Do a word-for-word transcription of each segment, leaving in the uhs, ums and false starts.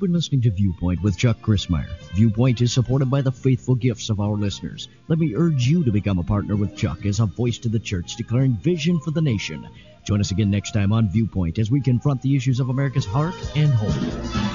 You've been listening to Viewpoint with Chuck Crismier. Viewpoint is supported by the faithful gifts of our listeners. Let me urge you to become a partner with Chuck as a voice to the church declaring vision for the nation. Join us again next time on Viewpoint as we confront the issues of America's heart and home.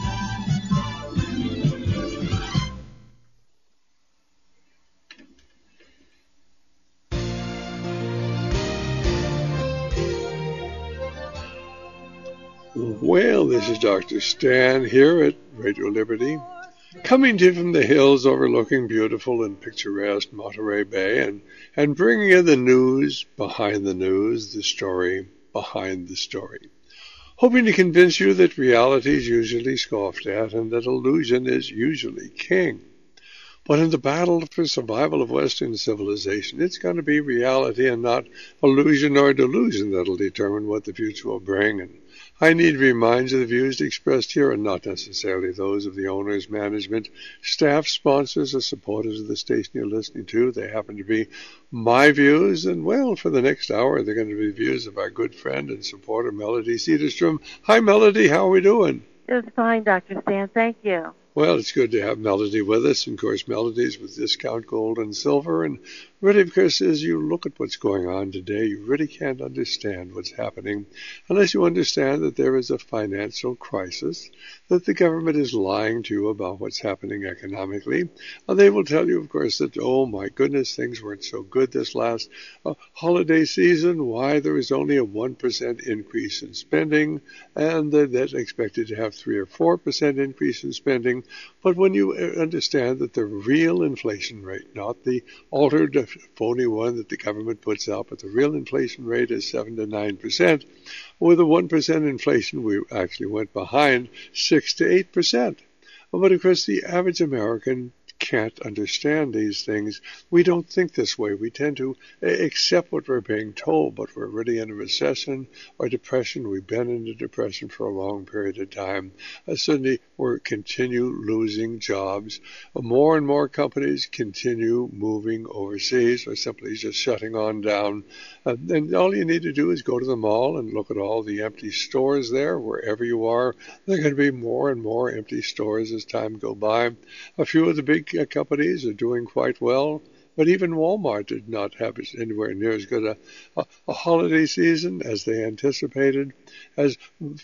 Well, this is Doctor Stan here at Radio Liberty, coming to you from the hills overlooking beautiful and picturesque Monterey Bay, and, and bringing you the news behind the news, the story behind the story. Hoping to convince you that reality is usually scoffed at and that illusion is usually king. But in the battle for survival of Western civilization, it's going to be reality and not illusion or delusion that'll determine what the future will bring. And I need to remind you the views expressed here are not necessarily those of the owners, management, staff, sponsors, or supporters of the station you're listening to. They happen to be my views, and well, for the next hour, they're going to be views of our good friend and supporter, Melody Cedarstrom. Hi, Melody. How are we doing? It's fine, Doctor Stan. Thank you. Well, it's good to have Melody with us. And, of course, Melody's with Discount Gold and Silver. And really, because as you look at what's going on today, you really can't understand what's happening unless you understand that there is a financial crisis, that the government is lying to you about what's happening economically. And they will tell you, of course, that, oh, my goodness, things weren't so good this last uh, holiday season. Why, there was only a one percent increase in spending, and uh, that's expected to have three or four percent increase in spending. But when you understand that the real inflation rate, not the altered phony one that the government puts out, but the real inflation rate is seven to nine percent, with a one percent inflation, we actually went behind six to eight percent. But of course, the average American can't understand these things. We don't think this way. We tend to accept what we're being told, but we're really in a recession or depression. We've been in a depression for a long period of time. Uh, suddenly, we continue losing jobs. Uh, more and more companies continue moving overseas or simply just shutting on down. Uh, and all you need to do is go to the mall and look at all the empty stores there. Wherever you are, there are going to be more and more empty stores as time goes by. A few of the big uh, companies are doing quite well, but even Walmart did not have anywhere near as good a, a, a holiday season as they anticipated, as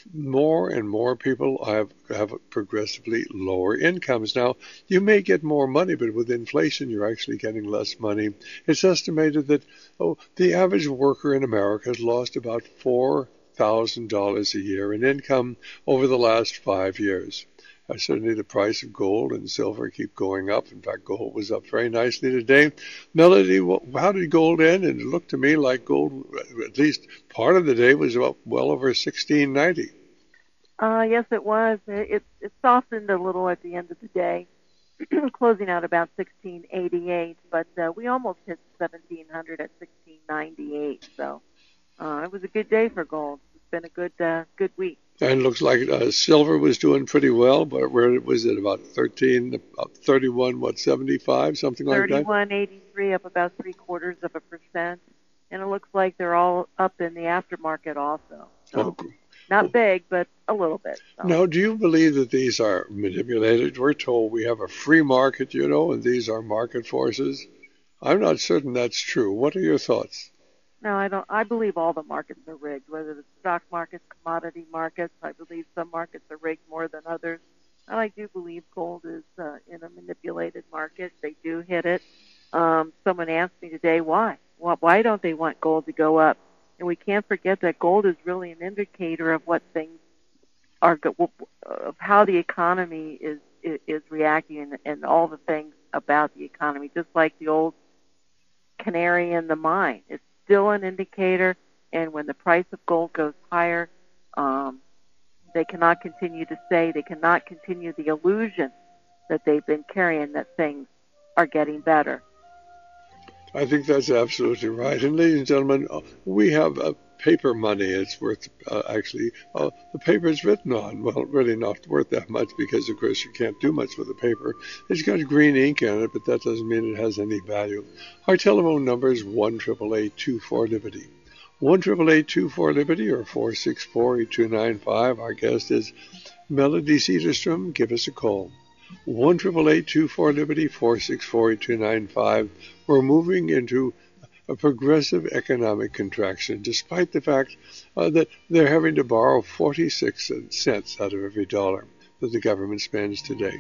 more and more people have, have progressively lower incomes. Now, you may get more money, but with inflation, you're actually getting less money. It's estimated that oh, the average worker in America has lost about four thousand dollars a year in income over the last five years. Uh, certainly the price of gold and silver keep going up. In fact, gold was up very nicely today. Melody, how did gold end? And it looked to me like gold, at least part of the day, was up well over sixteen ninety. Uh, yes, it was. It, it softened a little at the end of the day, closing out about sixteen eighty-eight. But uh, we almost hit seventeen hundred at sixteen ninety-eight. So uh, it was a good day for gold. It's been a good, uh, good week. And it looks like uh, silver was doing pretty well, but where was it, about thirteen, about thirty-one, what, seventy-five, something like that? thirty-one eighty-three, up about three quarters of a percent. And it looks like they're all up in the aftermarket also. So oh, not well, big, but a little bit. So. Now, do you believe that these are manipulated? We're told we have a free market, you know, and these are market forces. I'm not certain that's true. What are your thoughts? No, I don't. I believe all the markets are rigged, whether the stock markets, commodity markets. I believe some markets are rigged more than others. And I do believe gold is uh, in a manipulated market. They do hit it. Um, someone asked me today, why? Well, why don't they want gold to go up? And we can't forget that gold is really an indicator of what things are, of how the economy is is, is reacting, and, and all the things about the economy. Just like the old canary in the mine, it's still an indicator, and when the price of gold goes higher, um, they cannot continue to say, they cannot continue the illusion that they've been carrying that things are getting better. I think that's absolutely right. And ladies and gentlemen, we have a paper money. It's worth, uh, actually, uh, the paper is written on. Well, really not worth that much because, of course, you can't do much with the paper. It's got green ink in it, but that doesn't mean it has any value. Our telephone number is one eight eight eight, two four, Liberty. one eight eight eight, two four, Liberty or four six four, eight two nine five. Our guest is Melody Cedarstrom, give us a call. one eight eight eight, two four, Liberty, four six four, eight two nine five. We're moving into a progressive economic contraction, despite the fact uh, that they're having to borrow forty-six cents out of every dollar that the government spends today.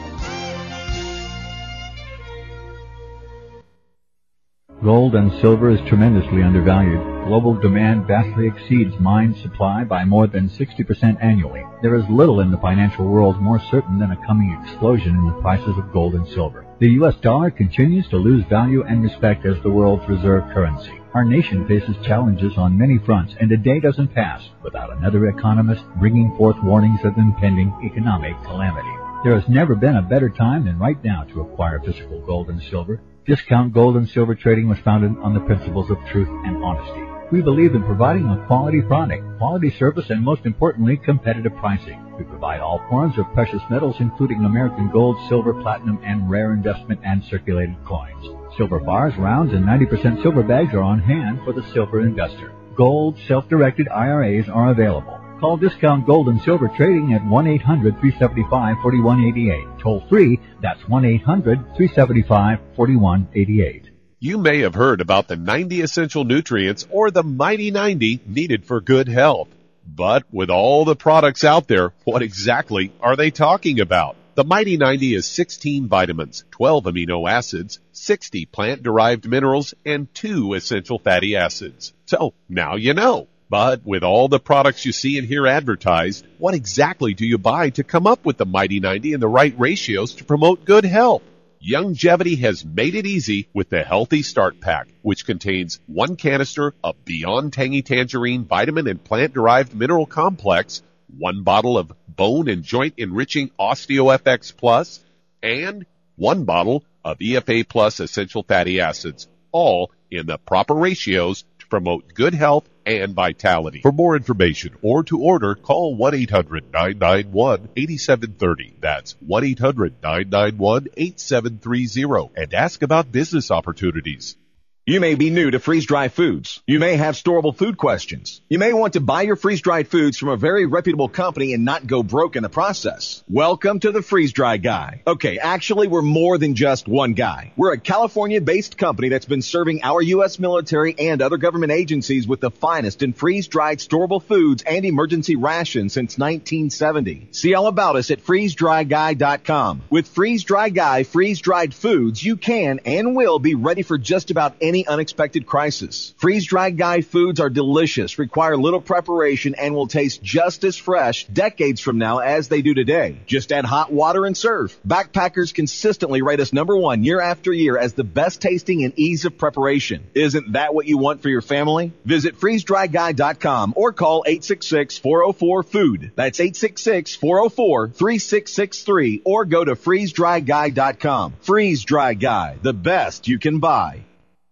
Gold and silver is tremendously undervalued. Global demand vastly exceeds mine supply by more than sixty percent annually. There is little in the financial world more certain than a coming explosion in the prices of gold and silver. The U S dollar continues to lose value and respect as the world's reserve currency. Our nation faces challenges on many fronts, and a day doesn't pass without another economist bringing forth warnings of impending economic calamity. There has never been a better time than right now to acquire physical gold and silver. Discount Gold and Silver Trading was founded on the principles of truth and honesty. We believe in providing a quality product, quality service, and most importantly, competitive pricing. We provide all forms of precious metals, including American gold, silver, platinum, and rare investment and circulated coins. Silver bars, rounds, and ninety percent silver bags are on hand for the silver investor. Gold, self-directed I R As are available. Call Discount Gold and Silver Trading at one eight hundred, three seven five, four one eight eight. Toll free, that's one eight hundred, three seven five, four one eight eight. You may have heard about the ninety essential nutrients or the Mighty ninety needed for good health. But with all the products out there, what exactly are they talking about? The Mighty ninety is sixteen vitamins, twelve amino acids, sixty plant-derived minerals, and two essential fatty acids. So now you know. But with all the products you see and hear advertised, what exactly do you buy to come up with the Mighty ninety and the right ratios to promote good health? Youngevity has made it easy with the Healthy Start Pack, which contains one canister of Beyond Tangy Tangerine vitamin and plant-derived mineral complex, one bottle of bone and joint enriching OsteoFX Plus, and one bottle of E F A Plus essential fatty acids, all in the proper ratios to promote good health and vitality. For more information or to order, call one eight hundred, nine nine one, eight seven three zero. That's one eight hundred, nine nine one, eight seven three zero and ask about business opportunities. You may be new to freeze-dried foods. You may have storable food questions. You may want to buy your freeze-dried foods from a very reputable company and not go broke in the process. Welcome to the Freeze-Dry Guy. Okay, actually, we're more than just one guy. We're a California-based company that's been serving our U S military and other government agencies with the finest in freeze-dried storable foods and emergency rations since nineteen seventy. See all about us at freeze dry guy dot com. With Freeze-Dry Guy freeze-dried foods, you can and will be ready for just about any unexpected crisis. Freeze-Dried Guy foods are delicious, require little preparation, and will taste just as fresh decades from now as they do today. Just add hot water and serve. Backpackers consistently rate us number one year after year as the best tasting and ease of preparation. Isn't that what you want for your family? Visit freeze dry guy dot com or call eight six six, four oh four, food. That's eight six six, four oh four, three six six three or go to freeze dry guy dot com. Freeze-Dry Guy, the best you can buy.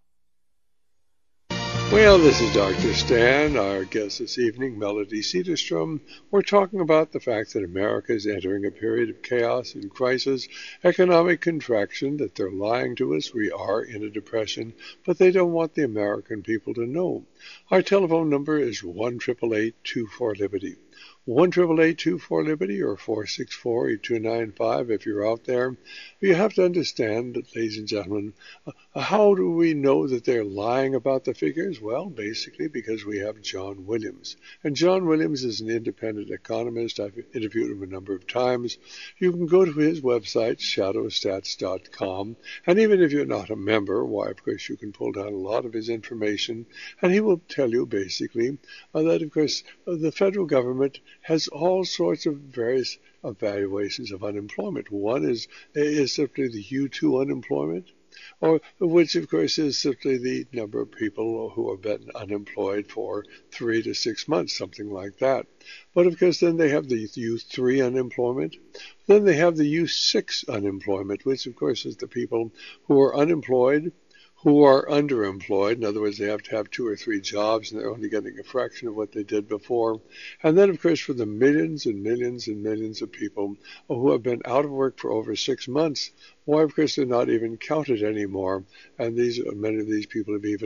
Well, this is Doctor Stan, our guest this evening, Melody Cedarstrom. We're talking about the fact that America is entering a period of chaos and crisis, economic contraction, that they're lying to us. We are in a depression, but they don't want the American people to know. Our telephone number is one eight eight eight, two four, Liberty. one eight eight eight, two four, Liberty or four six four, eight two nine five if you're out there. You have to understand, ladies and gentlemen, uh, how do we know that they're lying about the figures? Well, basically because we have John Williams. And John Williams is an independent economist. I've interviewed him a number of times. You can go to his website, shadow stats dot com. And even if you're not a member, why, of course, you can pull down a lot of his information. And he will tell you, basically, uh, that, of course, uh, the federal government has all sorts of various evaluations of unemployment. One is is simply the U two unemployment, or which, of course, is simply the number of people who have been unemployed for three to six months, something like that. But, of course, then they have the U three unemployment. Then they have the U six unemployment, which, of course, is the people who are unemployed, who are underemployed. In other words, they have to have two or three jobs, and they're only getting a fraction of what they did before. And then, of course, for the millions and millions and millions of people who have been out of work for over six months, why, of course, they're not even counted anymore. And these many of these people have even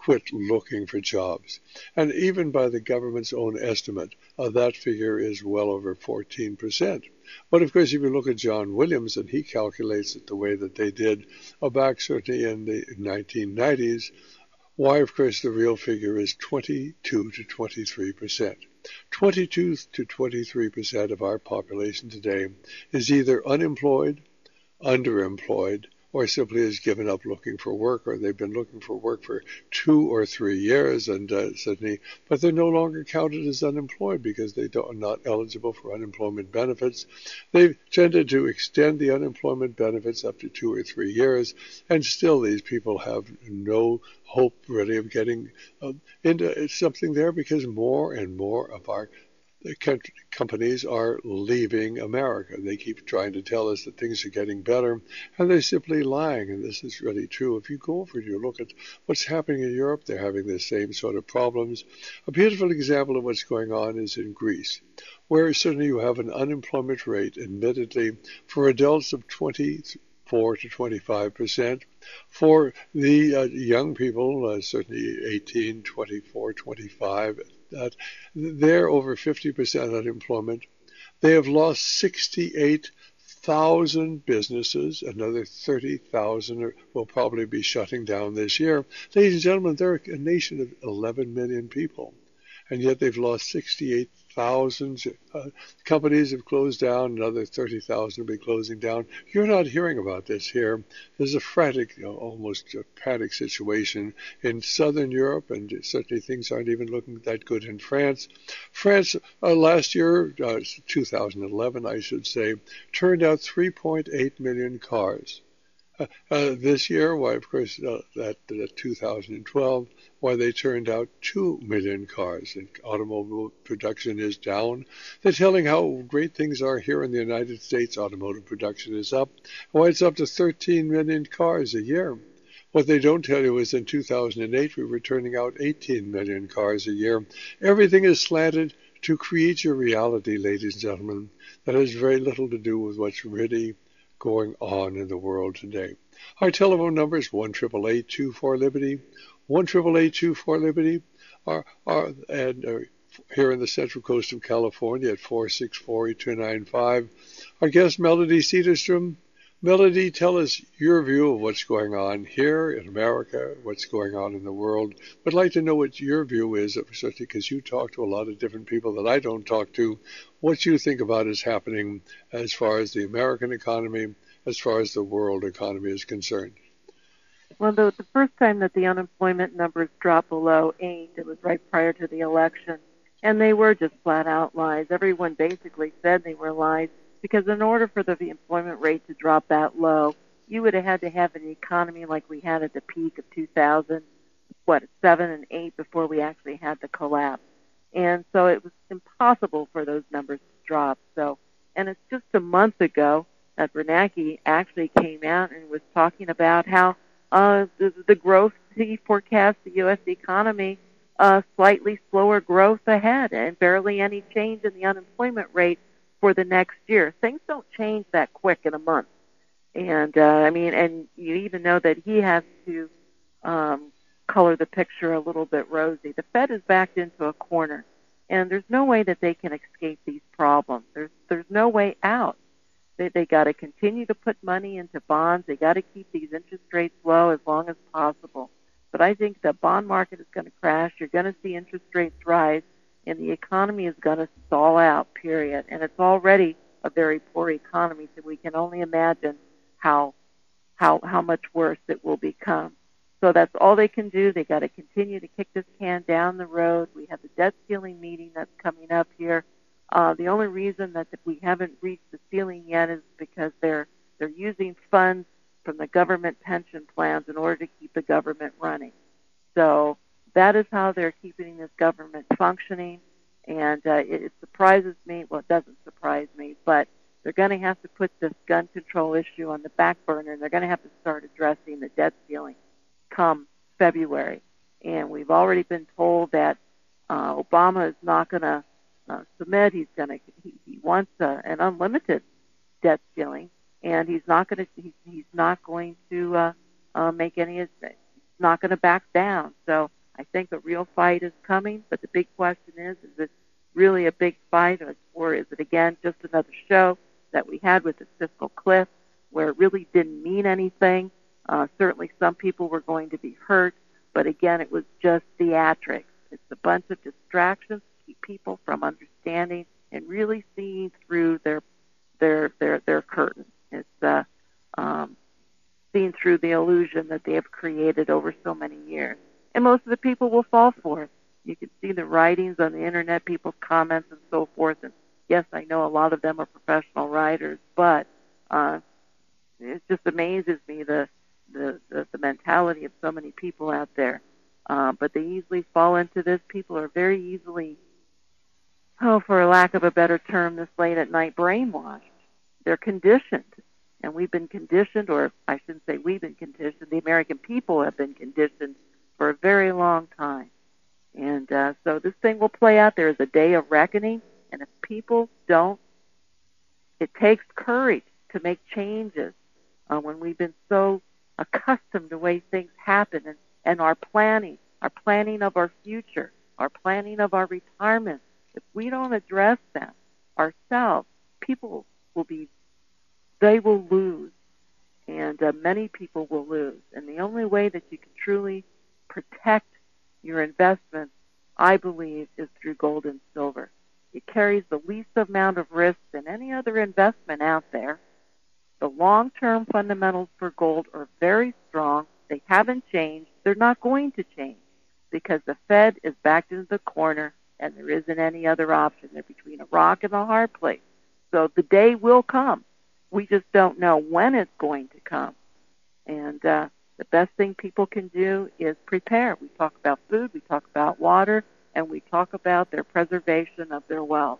quit looking for jobs. And even by the government's own estimate, uh, that figure is well over fourteen percent. But of course, if you look at John Williams, and he calculates it the way that they did uh, back certainly in the nineteen nineties, why, of course, the real figure is twenty-two to twenty-three percent. twenty-two to twenty-three percent of our population today is either unemployed, underemployed, or simply has given up looking for work, or they've been looking for work for two or three years, and uh, suddenly, but they're no longer counted as unemployed because they don't, are not eligible for unemployment benefits. They've tended to extend the unemployment benefits up to two or three years, and still these people have no hope really of getting uh, into something there because more and more of our The companies are leaving America. They keep trying to tell us that things are getting better, and they're simply lying, and this is really true. If you go over and you look at what's happening in Europe, they're having the same sort of problems. A beautiful example of what's going on is in Greece, where certainly you have an unemployment rate, admittedly, for adults of twenty-four to twenty-five percent. For the uh, young people, uh, certainly eighteen, twenty-four, twenty-five, that they're over fifty percent unemployment. They have lost sixty-eight thousand businesses. Another thirty thousand will probably be shutting down this year. Ladies and gentlemen, they're a nation of eleven million people, and yet they've lost sixty-eight thousand. Uh, companies have closed down. Another thirty thousand will be closing down. You're not hearing about this here. There's a frantic, you know, almost a panic situation in southern Europe, and certainly things aren't even looking that good in France. France, uh, last year, uh, two thousand eleven, I should say, turned out three point eight million cars. Uh, uh, this year, why, of course, uh, that, that two thousand twelve, why they turned out two million cars, and automobile production is down. They're telling how great things are here in the United States. Automotive production is up. Why, it's up to thirteen million cars a year. What they don't tell you is in two thousand eight, we were turning out eighteen million cars a year. Everything is slanted to create your reality, ladies and gentlemen. That has very little to do with what's really going on in the world today. Our telephone number is one eight eight eight, two four, Liberty, one eight eight eight, two four, Liberty, our, our, and uh, here in the Central Coast of California at four six four, eight two nine five. Our guest, Melody Cedarstrom. Melody, tell us your view of what's going on here in America, what's going on in the world. I'd like to know what your view is, especially because you talk to a lot of different people that I don't talk to, what you think about is happening as far as the American economy, as far as the world economy is concerned. Well, the, the first time that the unemployment numbers dropped below eight, it was right prior to the election, and they were just flat-out lies. Everyone basically said they were lies, because in order for the employment rate to drop that low, you would have had to have an economy like we had at the peak of two thousand, what, seven and eight before we actually had the collapse. And so it was impossible for those numbers to drop. So, and it's just a month ago that Bernanke actually came out and was talking about how uh, the, the growth he forecast the U S economy, uh, slightly slower growth ahead and barely any change in the unemployment rate for the next year. Things don't change that quick in a month. And, uh, I mean, and you even know that he has to um, color the picture a little bit rosy. The Fed is backed into a corner, and there's no way that they can escape these problems. There's there's no way out. They they got to continue to put money into bonds. They got to keep these interest rates low as long as possible. But I think the bond market is going to crash. You're going to see interest rates rise, and the economy is going to stall out, period. And it's already a very poor economy, so we can only imagine how how how much worse it will become. So that's all they can do. They got to continue to kick this can down the road. We have the debt ceiling meeting that's coming up here. Uh, the only reason that we haven't reached the ceiling yet is because they're they're using funds from the government pension plans in order to keep the government running. So that is how they're keeping this government functioning, and uh, it, it surprises me. Well, it doesn't surprise me, but they're going to have to put this gun control issue on the back burner, and they're going to have to start addressing the debt ceiling come February. And we've already been told that uh, Obama is not going to uh, submit. He's going to he, he wants uh, an unlimited debt ceiling, and he's not going to he's, he's not going to uh, uh, make any not going to back down. So I think a real fight is coming, but the big question is, is it really a big fight, or is it, again, just another show that we had with the fiscal cliff where it really didn't mean anything? Uh, certainly some people were going to be hurt, but again, it was just theatrics. It's a bunch of distractions to keep people from understanding and really seeing through their their their, their curtain. It's uh, um, seeing through the illusion that they have created over so many years. And most of the people will fall for it. You can see the writings on the internet, people's comments and so forth. And yes, I know a lot of them are professional writers, but uh, it just amazes me the, the, the, the mentality of so many people out there. Uh, but they easily fall into this. People are very easily, oh, for lack of a better term, this late at night brainwashed. They're conditioned. And we've been conditioned, or I shouldn't say we've been conditioned, the American people have been conditioned for a very long time. And uh, so this thing will play out. There is a day of reckoning, and if people don't, it takes courage to make changes uh, when we've been so accustomed to the way things happen, and, and our planning, our planning of our future, our planning of our retirement. If we don't address them ourselves, people will be, they will lose, and uh, many people will lose. And the only way that you can truly protect your investments, I believe, is through gold and silver. It carries the least amount of risk than any other investment out there. The long-term fundamentals for gold are very strong. They haven't changed. They're not going to change because the Fed is backed into the corner and there isn't any other option. They're between a rock and a hard place. So the day will come. We just don't know when it's going to come. And uh, the best thing people can do is prepare. We talk about food, we talk about water, and we talk about their preservation of their wealth.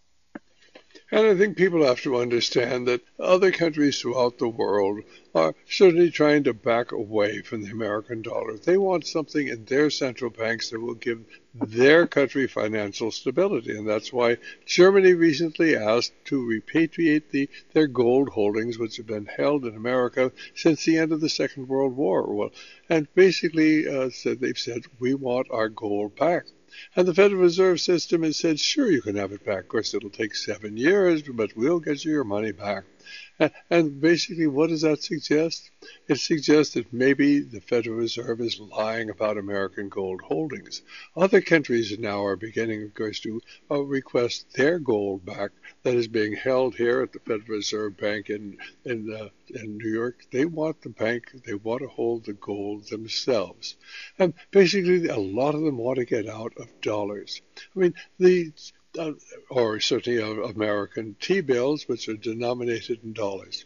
And I think people have to understand that other countries throughout the world are certainly trying to back away from the American dollar. They want something in their central banks that will give their country financial stability. And that's why Germany recently asked to repatriate the, their gold holdings, which have been held in America since the end of the Second World War. Well, and basically uh, said they've said, we want our gold back. And the Federal Reserve System has said, sure, you can have it back. Of course, it'll take seven years, but we'll get you your money back. And basically, what does that suggest? It suggests that maybe the Federal Reserve is lying about American gold holdings. Other countries now are beginning, of course, to uh, request their gold back that is being held here at the Federal Reserve Bank in in, uh, in New York. They want the bank, they want to hold the gold themselves. And basically, a lot of them want to get out of dollars. I mean, the... Uh, or certainly uh, American T-bills, which are denominated in dollars.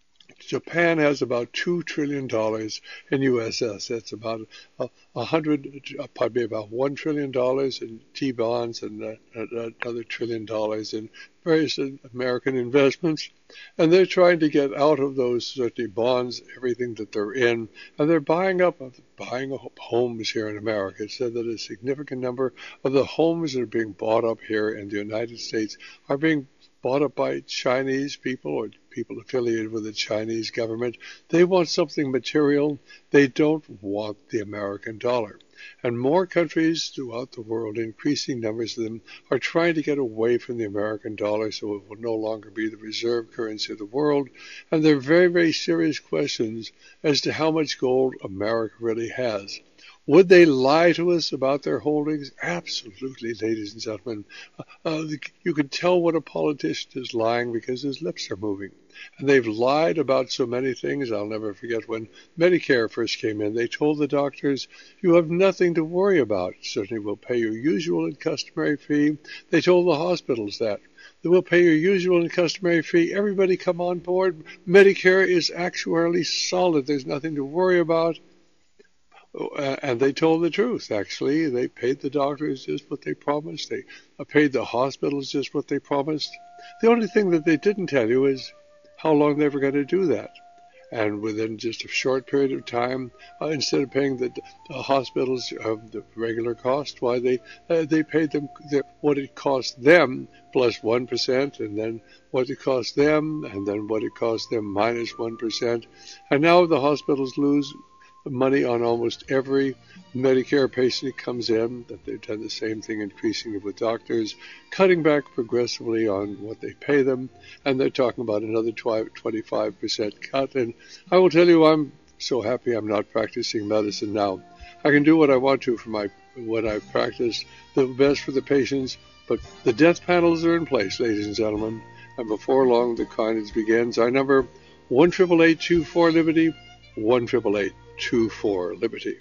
Japan has about two trillion dollars in U S assets, about a uh, hundred, uh, probably about one trillion dollars in T-bonds, and uh, another trillion dollars in various American investments. And they're trying to get out of those certainly bonds, everything that they're in, and they're buying up, buying homes here in America. It said that a significant number of the homes that are being bought up here in the United States are being bought up by Chinese people or people affiliated with the Chinese government. They want something material. They don't want the American dollar. And more countries throughout the world, increasing numbers of them, are trying to get away from the American dollar so it will no longer be the reserve currency of the world. And there are very, very serious questions as to how much gold America really has. Would they lie to us about their holdings? Absolutely, ladies and gentlemen. Uh, uh, you can tell when a politician is lying because his lips are moving. And they've lied about so many things. I'll never forget when Medicare first came in. They told the doctors, you have nothing to worry about. Certainly we'll pay your usual and customary fee. They told the hospitals that. They will pay your usual and customary fee. Everybody come on board. Medicare is actuarially solid. There's nothing to worry about. Uh, and they told the truth, actually. They paid the doctors just what they promised. They uh, paid the hospitals just what they promised. The only thing that they didn't tell you is how long they were going to do that. And within just a short period of time, uh, instead of paying the, the hospitals uh, the regular cost, why they uh, they paid them the, what it cost them plus one percent, and then what it cost them, and then what it cost them minus one percent. And now the hospitals lose money on almost every Medicare patient that comes in, that they've done the same thing increasingly with doctors, cutting back progressively on what they pay them, and they're talking about another twenty-five percent cut. And I will tell you, I'm so happy I'm not practicing medicine now. I can do what I want to for my what I practice, the best for the patients, but the death panels are in place, ladies and gentlemen, and before long the carnage begins. Our number, one eight eight eight two four Liberty, one eight eight eight two four Liberty.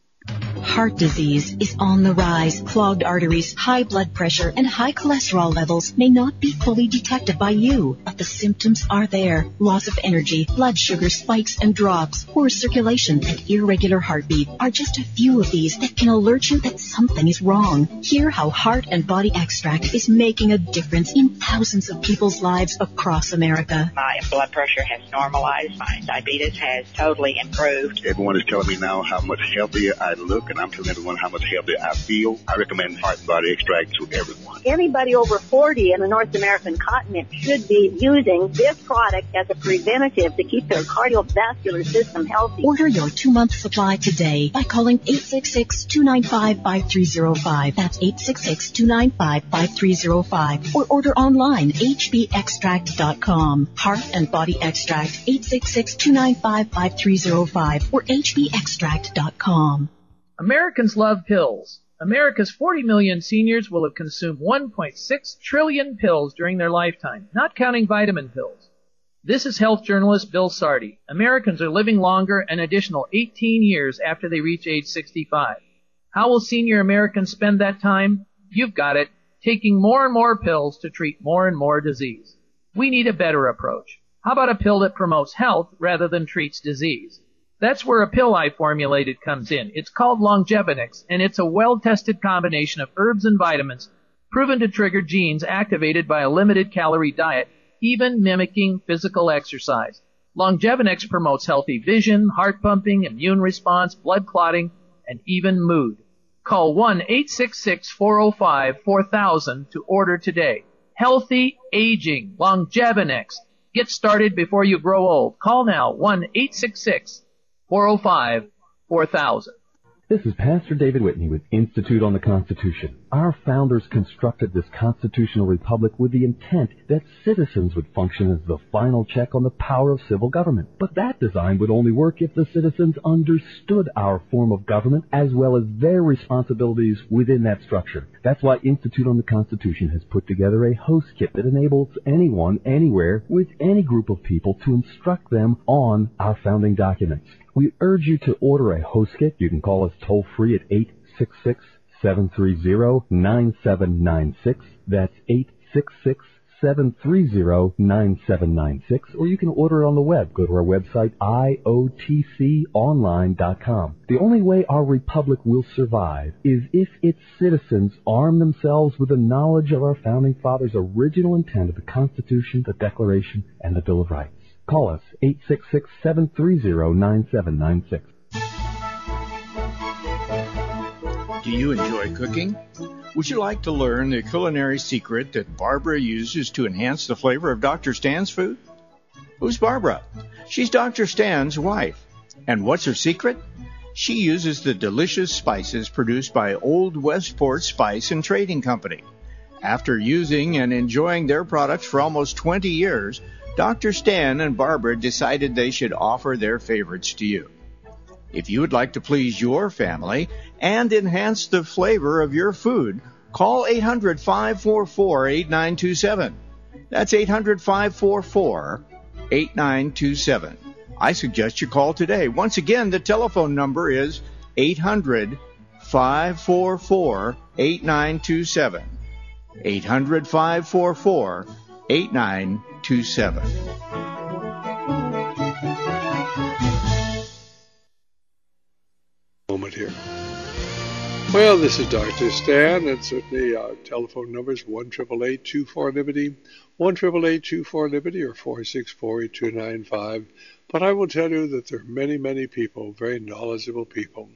Heart disease is on the rise. Clogged arteries, high blood pressure, and high cholesterol levels may not be fully detected by you, but the symptoms are there. Loss of energy, blood sugar spikes and drops, poor circulation, and irregular heartbeat are just a few of these that can alert you that something is wrong. Hear how Heart and Body Extract is making a difference in thousands of people's lives across America. My blood pressure has normalized. My diabetes has totally improved. Everyone is telling me now how much healthier I look, and I'm telling everyone how much healthier I feel. I recommend Heart and Body Extract to everyone. Anybody over forty in the North American continent should be using this product as a preventative to keep their cardiovascular system healthy. Order your two-month supply today by calling eight six six, two nine five, five three zero five. That's eight six six, two nine five, five three zero five. Or order online, h b extract dot com. Heart and Body Extract, eight six six, two nine five, five three zero five or h b extract dot com. Americans love pills. America's forty million seniors will have consumed one point six trillion pills during their lifetime, not counting vitamin pills. This is health journalist Bill Sardi. Americans are living longer an additional eighteen years after they reach age sixty-five. How will senior Americans spend that time? You've got it, taking more and more pills to treat more and more disease. We need a better approach. How about a pill that promotes health rather than treats disease? That's where a pill I formulated comes in. It's called Longevinix, and it's a well-tested combination of herbs and vitamins proven to trigger genes activated by a limited-calorie diet, even mimicking physical exercise. Longevinix promotes healthy vision, heart pumping, immune response, blood clotting, and even mood. Call one eight six six, four oh five, four thousand to order today. Healthy aging, Longevinix. Get started before you grow old. Call now, one eight six six, four oh five, four thousand. This is Pastor David Whitney with Institute on the Constitution. Our founders constructed this constitutional republic with the intent that citizens would function as the final check on the power of civil government. But that design would only work if the citizens understood our form of government as well as their responsibilities within that structure. That's why Institute on the Constitution has put together a host kit that enables anyone, anywhere, with any group of people to instruct them on our founding documents. We urge you to order a host kit. You can call us toll-free at eight six six, seven three zero, nine seven nine six. That's eight six six, seven three zero, nine seven nine six. Or you can order it on the web. Go to our website, I O T C online dot com. The only way our republic will survive is if its citizens arm themselves with the knowledge of our founding fathers' original intent of the Constitution, the Declaration, and the Bill of Rights. Call us, eight six six, seven three zero, nine seven nine six. Do you enjoy cooking? Would you like to learn the culinary secret that Barbara uses to enhance the flavor of Doctor Stan's food? Who's Barbara? She's Doctor Stan's wife. And what's her secret? She uses the delicious spices produced by Old Westport Spice and Trading Company. After using and enjoying their products for almost twenty years, Doctor Stan and Barbara decided they should offer their favorites to you. If you would like to please your family and enhance the flavor of your food, call eight hundred, five four four, eight nine two seven. That's eight hundred, five four four, eight nine two seven. I suggest you call today. Once again, the telephone number is eight hundred, five four four, eight nine two seven. eight hundred, five four four, eight nine two seven. Moment here. Well, this is Doctor Stan, and certainly our telephone number is one eight eight eight, two four, Liberty, one eight eight eight, two four, Liberty, or four six four, eight two nine five. But I will tell you that there are many, many people, very knowledgeable people,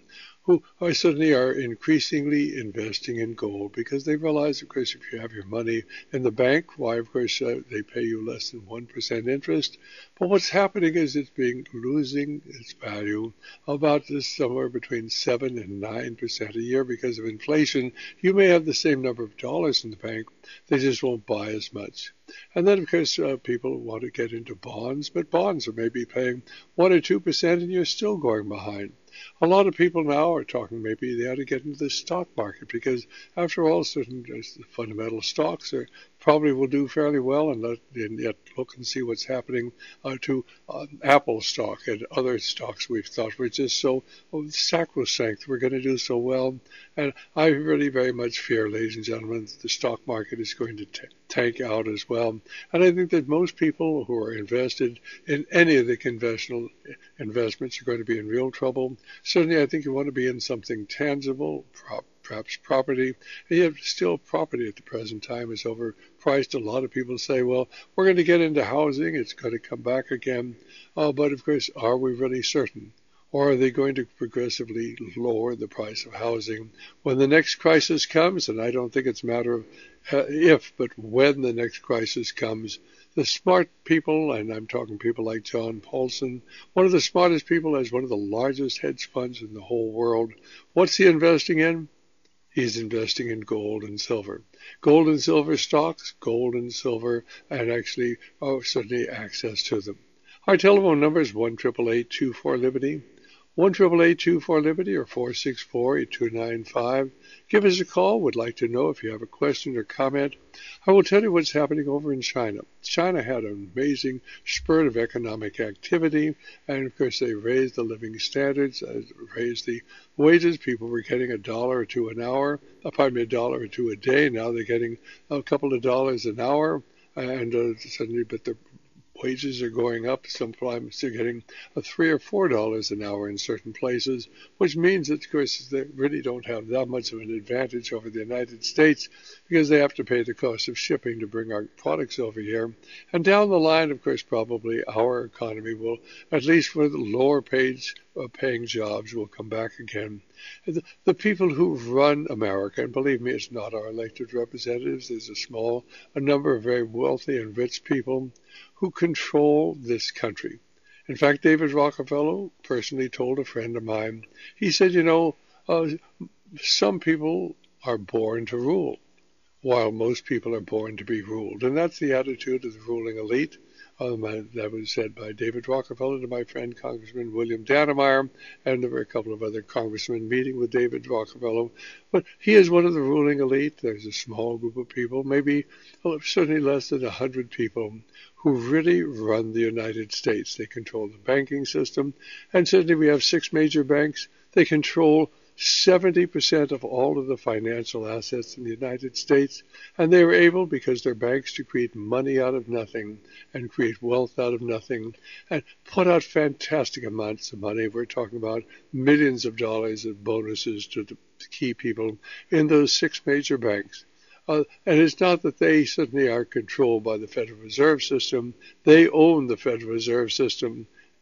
who are suddenly are increasingly investing in gold because they realize, of course, if you have your money in the bank, why, of course, uh, they pay you less than one percent interest. But what's happening is it's being losing its value about this somewhere between seven and nine percent a year because of inflation. You may have the same number of dollars in the bank, they just won't buy as much. And then, of course, uh, people want to get into bonds, but bonds are maybe paying one or two percent and you're still going behind. A lot of people now are talking maybe they ought to get into the stock market because, after all, certain uh, fundamental stocks are probably will do fairly well, and, let, and yet look and see what's happening uh, to uh, Apple stock and other stocks we've thought were just so oh, sacrosanct, we're going to do so well. And I really very much fear, ladies and gentlemen, that the stock market is going to t- tank out as well. And I think that most people who are invested in any of the conventional investments are going to be in real trouble. Certainly, I think you want to be in something tangible, prop, perhaps property. And yet, still, property at the present time is overpriced. A lot of people say, well, we're going to get into housing. It's going to come back again. Uh, but, of course, are we really certain? Or are they going to progressively lower the price of housing when the next crisis comes? And I don't think it's a matter of uh, if, but when the next crisis comes. The smart people, and I'm talking people like John Paulson, one of the smartest people, has one of the largest hedge funds in the whole world. What's he investing in? He's investing in gold and silver. Gold and silver stocks, gold and silver, and actually oh, certainly access to them. Our telephone number is one eight eight eight, two four, Liberty. one eight eight eight, two four, Liberty or four six four, eight two nine five. Give us a call. We'd like to know if you have a question or comment. I will tell you what's happening over in China. China had an amazing spurt of economic activity, and of course they raised the living standards, uh, raised the wages. People were getting a dollar or two an hour, uh, pardon me, a dollar or two a day. Now they're getting a couple of dollars an hour, and uh, suddenly, but the wages are going up. Sometimes they're getting a three or four dollars an hour in certain places, which means that, of course, they really don't have that much of an advantage over the United States because they have to pay the cost of shipping to bring our products over here. And down the line, of course, probably our economy will, at least for the lower paid, uh, paying jobs, will come back again. The, the people who run America, and believe me, it's not our elected representatives. There's a small, a number of very wealthy and rich people who control this country. In fact, David Rockefeller personally told a friend of mine, he said, you know, uh, some people are born to rule, while most people are born to be ruled. And that's the attitude of the ruling elite. Um, that was said by David Rockefeller to my friend Congressman William Dannemeyer, and there were a couple of other congressmen meeting with David Rockefeller. But he is one of the ruling elite. There's a small group of people, maybe well, certainly less than one hundred people, who really run the United States. They control the banking system, and certainly we have six major banks. They control seventy percent of all of the financial assets in the United States, and they were able, because they're banks, to create money out of nothing and create wealth out of nothing and put out fantastic amounts of money. We're talking about millions of dollars of bonuses to the key people in those six major banks. Uh, and it's not that they certainly are controlled by the Federal Reserve System. They own the Federal Reserve System,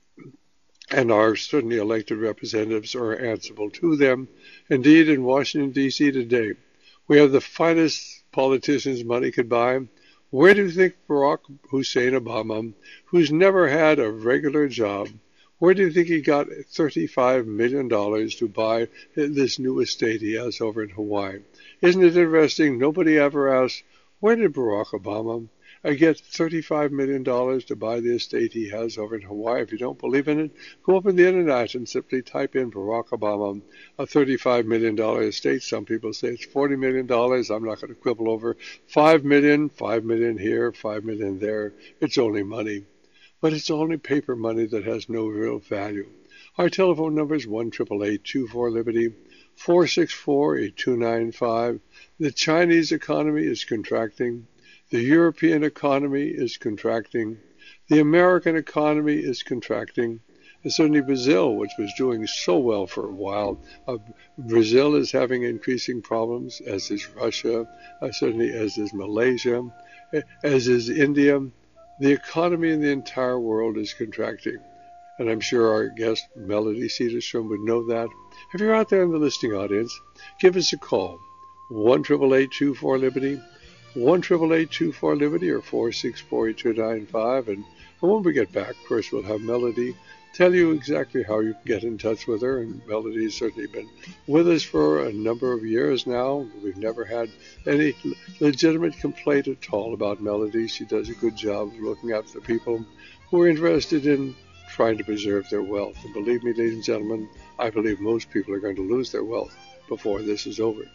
and our certainly elected representatives are answerable to them. Indeed, in Washington, D C today, we have the finest politicians money could buy. Where do you think Barack Hussein Obama, who's never had a regular job, where do you think he got thirty-five million dollars to buy this new estate he has over in Hawaii? Isn't it interesting? Nobody ever asked, where did Barack Obama I get thirty-five million dollars to buy the estate he has over in Hawaii? If you don't believe in it, go up on the internet and simply type in Barack Obama, a thirty-five million dollars estate. Some people say it's forty million dollars. I'm not going to quibble over five million dollars, five million dollars here, five million dollars there. It's only money. But it's only paper money that has no real value. Our telephone number is one eight eight eight, two four, Liberty, four six four, eight two nine five. The Chinese economy is contracting. The European economy is contracting. The American economy is contracting. And certainly Brazil, which was doing so well for a while, uh, Brazil is having increasing problems, as is Russia, uh, certainly as is Malaysia, as is India. The economy in the entire world is contracting. And I'm sure our guest, Melody Cedarstrom, would know that. If you're out there in the listening audience, give us a call. one eight eight eight, two four, Liberty, one eight eight eight, two four, Liberty, or four six four, two nine five. And when we get back, of course, we'll have Melody tell you exactly how you can get in touch with her. And Melody's certainly been with us for a number of years now. We've never had any legitimate complaint at all about Melody. She does a good job of looking after the people who are interested in trying to preserve their wealth. And believe me, ladies and gentlemen, I believe most people are going to lose their wealth before this is over.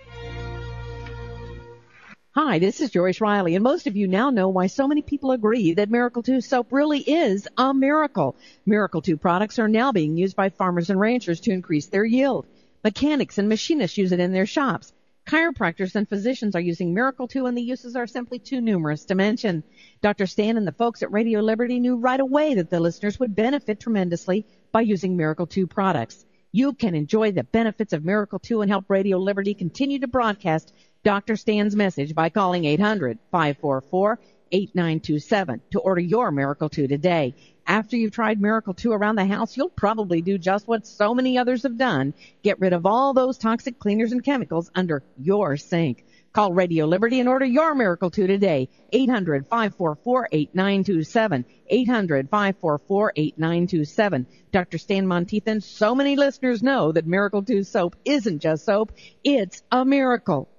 Hi, this is Joyce Riley, and most of you now know why so many people agree that Miracle two soap really is a miracle. Miracle two products are now being used by farmers and ranchers to increase their yield. Mechanics and machinists use it in their shops. Chiropractors and physicians are using Miracle two, and the uses are simply too numerous to mention. Doctor Stan and the folks at Radio Liberty knew right away that the listeners would benefit tremendously by using Miracle two products. You can enjoy the benefits of Miracle two and help Radio Liberty continue to broadcast Doctor Stan's message by calling eight hundred, five four four, eight nine two seven to order your Miracle two today. After you've tried Miracle two around the house, you'll probably do just what so many others have done. Get rid of all those toxic cleaners and chemicals under your sink. Call Radio Liberty and order your Miracle two today. eight hundred, five four four, eight nine two seven. eight hundred, five four four, eight nine two seven. Doctor Stan Monteith, so many listeners know that Miracle two soap isn't just soap, it's a miracle.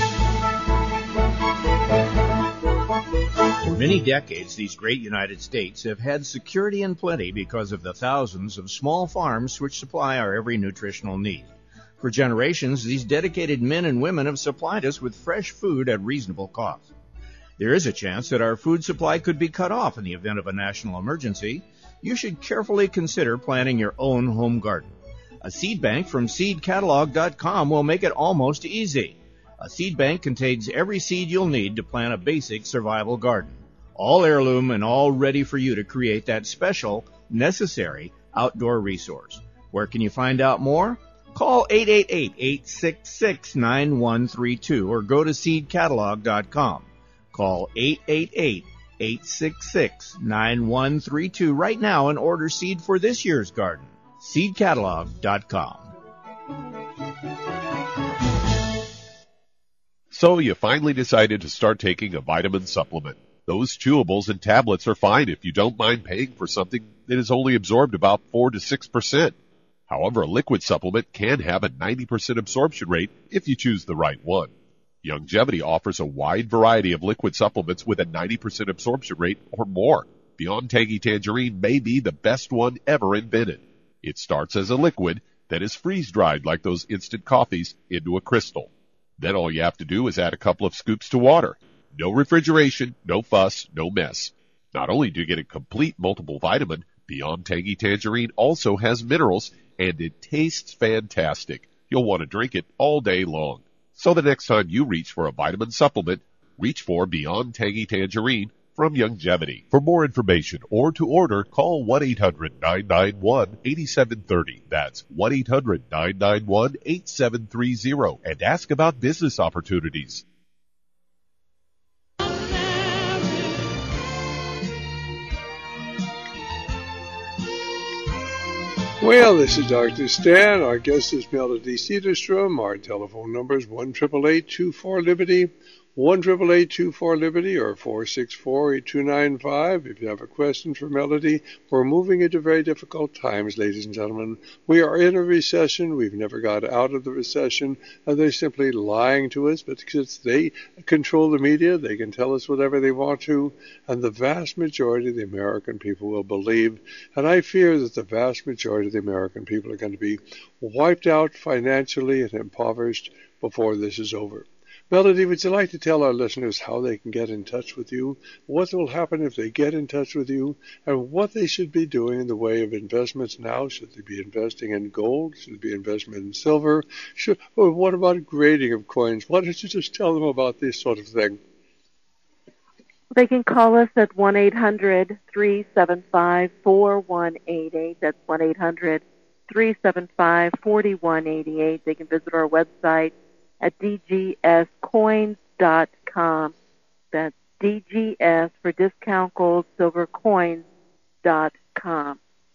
For many decades, these great United States have had security and plenty because of the thousands of small farms which supply our every nutritional need. For generations, these dedicated men and women have supplied us with fresh food at reasonable cost. There is a chance that our food supply could be cut off in the event of a national emergency. You should carefully consider planting your own home garden. A seed bank from seed catalog dot com will make it almost easy. A seed bank contains every seed you'll need to plant a basic survival garden. All heirloom and all ready for you to create that special, necessary outdoor resource. Where can you find out more? Call eight eight eight, eight six six, nine one three two or go to seed catalog dot com. Call eight eight eight, eight six six, nine one three two right now and order seed for this year's garden. seed catalog dot com. So you finally decided to start taking a vitamin supplement. Those chewables and tablets are fine if you don't mind paying for something that is only absorbed about four to six percent. However, a liquid supplement can have a ninety percent absorption rate if you choose the right one. Youngevity offers a wide variety of liquid supplements with a ninety percent absorption rate or more. Beyond Tangy Tangerine may be the best one ever invented. It starts as a liquid that is freeze-dried like those instant coffees into a crystal. Then all you have to do is add a couple of scoops to water. No refrigeration, no fuss, no mess. Not only do you get a complete multiple vitamin, Beyond Tangy Tangerine also has minerals, and it tastes fantastic. You'll want to drink it all day long. So the next time you reach for a vitamin supplement, reach for Beyond Tangy Tangerine from Youngevity. For more information or to order, call one eight hundred, nine nine one, eight seven three zero. That's one eight hundred, nine nine one, eight seven three zero and ask about business opportunities. Well, this is Doctor Stan. Our guest is Melody Cedarstrom. Our telephone number is one eight eight eight, two four, Liberty, one eight eight eight, two four, Liberty, or four six four, eight two nine five. If you have a question for Melody, we're moving into very difficult times, ladies and gentlemen. We are in a recession. We've never got out of the recession, and they're simply lying to us, but because they control the media, they can tell us whatever they want to, and the vast majority of the American people will believe, and I fear that the vast majority of the American people are going to be wiped out financially and impoverished before this is over. Melody, would you like to tell our listeners how they can get in touch with you, what will happen if they get in touch with you, and what they should be doing in the way of investments now? Should they be investing in gold? Should they be investing in silver? Should, or what about grading of coins? Why don't you just tell them about this sort of thing? They can call us at one eight hundred, three seven five, four one eight eight. That's one eight hundred, three seven five, four one eight eight. They can visit our website at d g s coins dot com. That's D G S for discount gold silver coins dot com.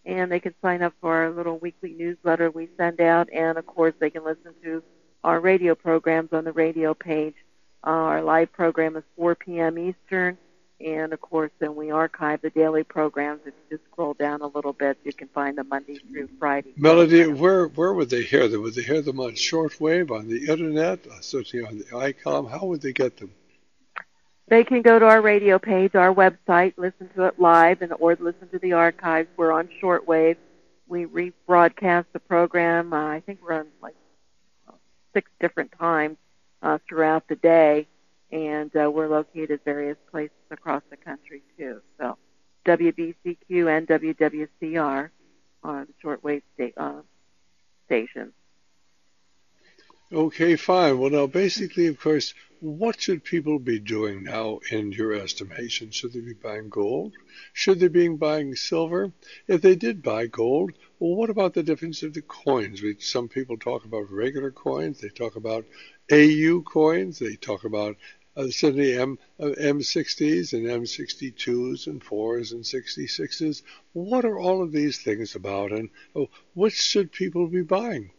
and they can sign up for our little weekly newsletter we send out, and, of course, they can listen to our radio programs on the radio page. Uh, our live program is four p.m. Eastern, and, of course, then we archive the daily programs. If you just scroll down a little bit, you can find them Monday through Friday. Melody, where where would they hear them? Would they hear them on shortwave, on the Internet, certainly on the I COM? How would they get them? They can go to our radio page, our website, listen to it live, and or listen to the archives. We're on shortwave. We rebroadcast the program. Uh, I think we're on like six different times uh, throughout the day, and uh, we're located various places across the country too. So W B C Q and W W C R on the shortwave sta- uh, stations. Okay, fine. Well, now, basically, of course, what should people be doing now in your estimation? Should they be buying gold? Should they be buying silver? If they did buy gold, well, what about the difference of the coins? We, some people talk about regular coins. They talk about A U coins. They talk about uh, certainly M, uh, M sixties and M sixty-twos and fours and sixty-sixes. What are all of these things about, and oh, what should people be buying?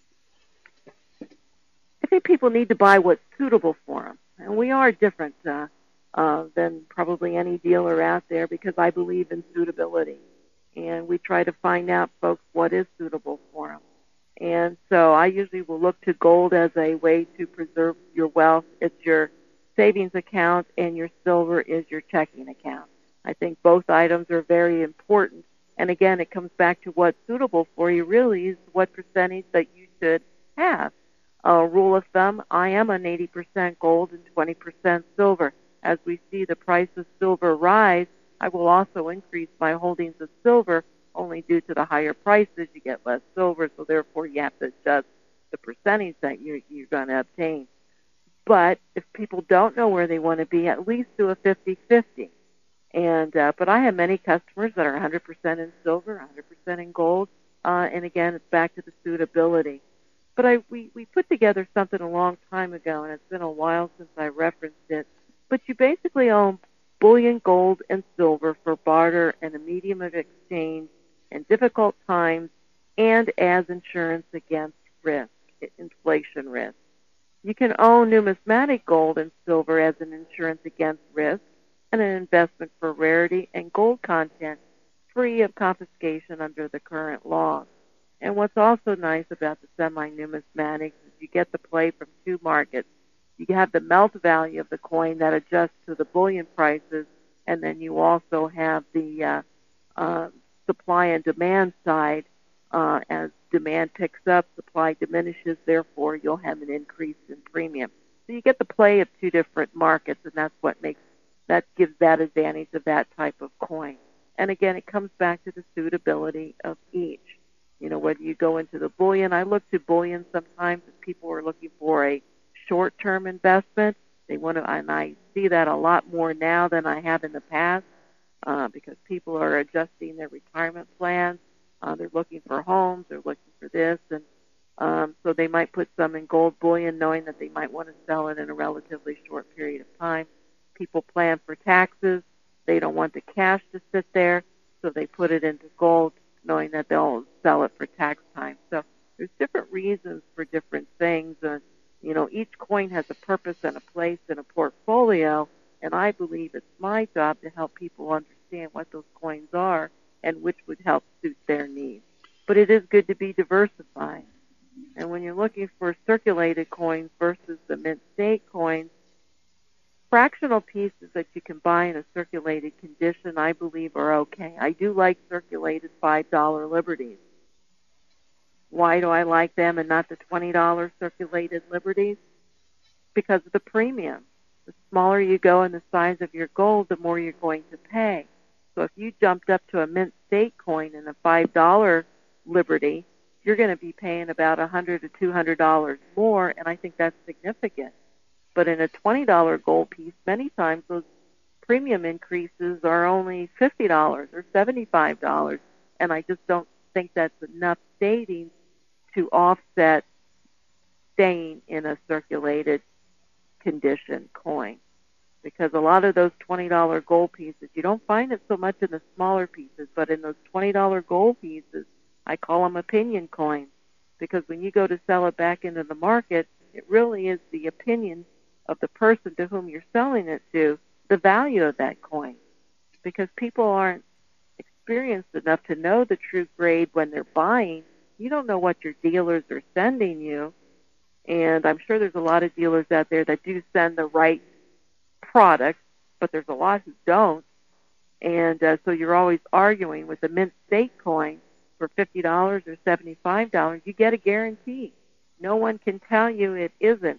I think people need to buy what's suitable for them. And we are different uh, uh, than probably any dealer out there because I believe in suitability. And we try to find out, folks, what is suitable for them. And so I usually will look to gold as a way to preserve your wealth. It's your savings account, and your silver is your checking account. I think both items are very important. And again, it comes back to what's suitable for you really is what percentage that you should have. Uh, rule of thumb, I am an eighty percent gold and twenty percent silver. As we see the price of silver rise, I will also increase my holdings of silver only due to the higher prices. You get less silver, so therefore you have to adjust the percentage that you're, you're going to obtain. But if people don't know where they want to be, at least do a fifty-fifty. And uh, but I have many customers that are one hundred percent in silver, one hundred percent in gold, uh, and again, it's back to the suitability. But I we, we put together something a long time ago, and it's been a while since I referenced it. But you basically own bullion, gold, and silver for barter and a medium of exchange in difficult times and as insurance against risk, inflation risk. You can own numismatic gold and silver as an insurance against risk and an investment for rarity and gold content free of confiscation under the current laws. And what's also nice about the semi-numismatics is you get the play from two markets. You have the melt value of the coin that adjusts to the bullion prices, and then you also have the uh, uh, supply and demand side. Uh, as demand picks up, supply diminishes, therefore you'll have an increase in premium. So you get the play of two different markets, and that's what makes that gives that advantage of that type of coin. And again, it comes back to the suitability of each. You know, whether you go into the bullion, I look to bullion sometimes if people are looking for a short-term investment. They want to, and I see that a lot more now than I have in the past uh, because people are adjusting their retirement plans. Uh, they're looking for homes. They're looking for this, and um, so they might put some in gold bullion, knowing that they might want to sell it in a relatively short period of time. People plan for taxes. They don't want the cash to sit there, so they put it into gold, knowing that they'll sell it for tax time. So there's different reasons for different things. Uh, you know, each coin has a purpose and a place in a portfolio, and I believe it's my job to help people understand what those coins are and which would help suit their needs. But it is good to be diversified. And when you're looking for circulated coins versus the mint state coins, fractional pieces that you can buy in a circulated condition, I believe, are okay. I do like circulated five dollar liberties. Why do I like them and not the twenty dollar circulated liberties? Because of the premium. The smaller you go in the size of your gold, the more you're going to pay. So if you jumped up to a mint state coin in a five dollar liberty, you're going to be paying about one hundred to two hundred dollars more, and I think that's significant. But in a twenty dollar gold piece, many times those premium increases are only fifty dollars or seventy-five dollars, and I just don't think that's enough savings to offset staying in a circulated condition coin. because a lot of those twenty dollar gold pieces, you don't find it so much in the smaller pieces, but in those twenty dollar gold pieces, I call them opinion coins, because when you go to sell it back into the market, it really is the opinion of the person to whom you're selling it to, the value of that coin, because people aren't experienced enough to know the true grade when they're buying. You don't know what your dealers are sending you, and I'm sure there's a lot of dealers out there that do send the right product, but there's a lot who don't, and uh, so you're always arguing. With the mint state coin for fifty dollars or seventy-five dollars, you get a guarantee. No one can tell you it isn't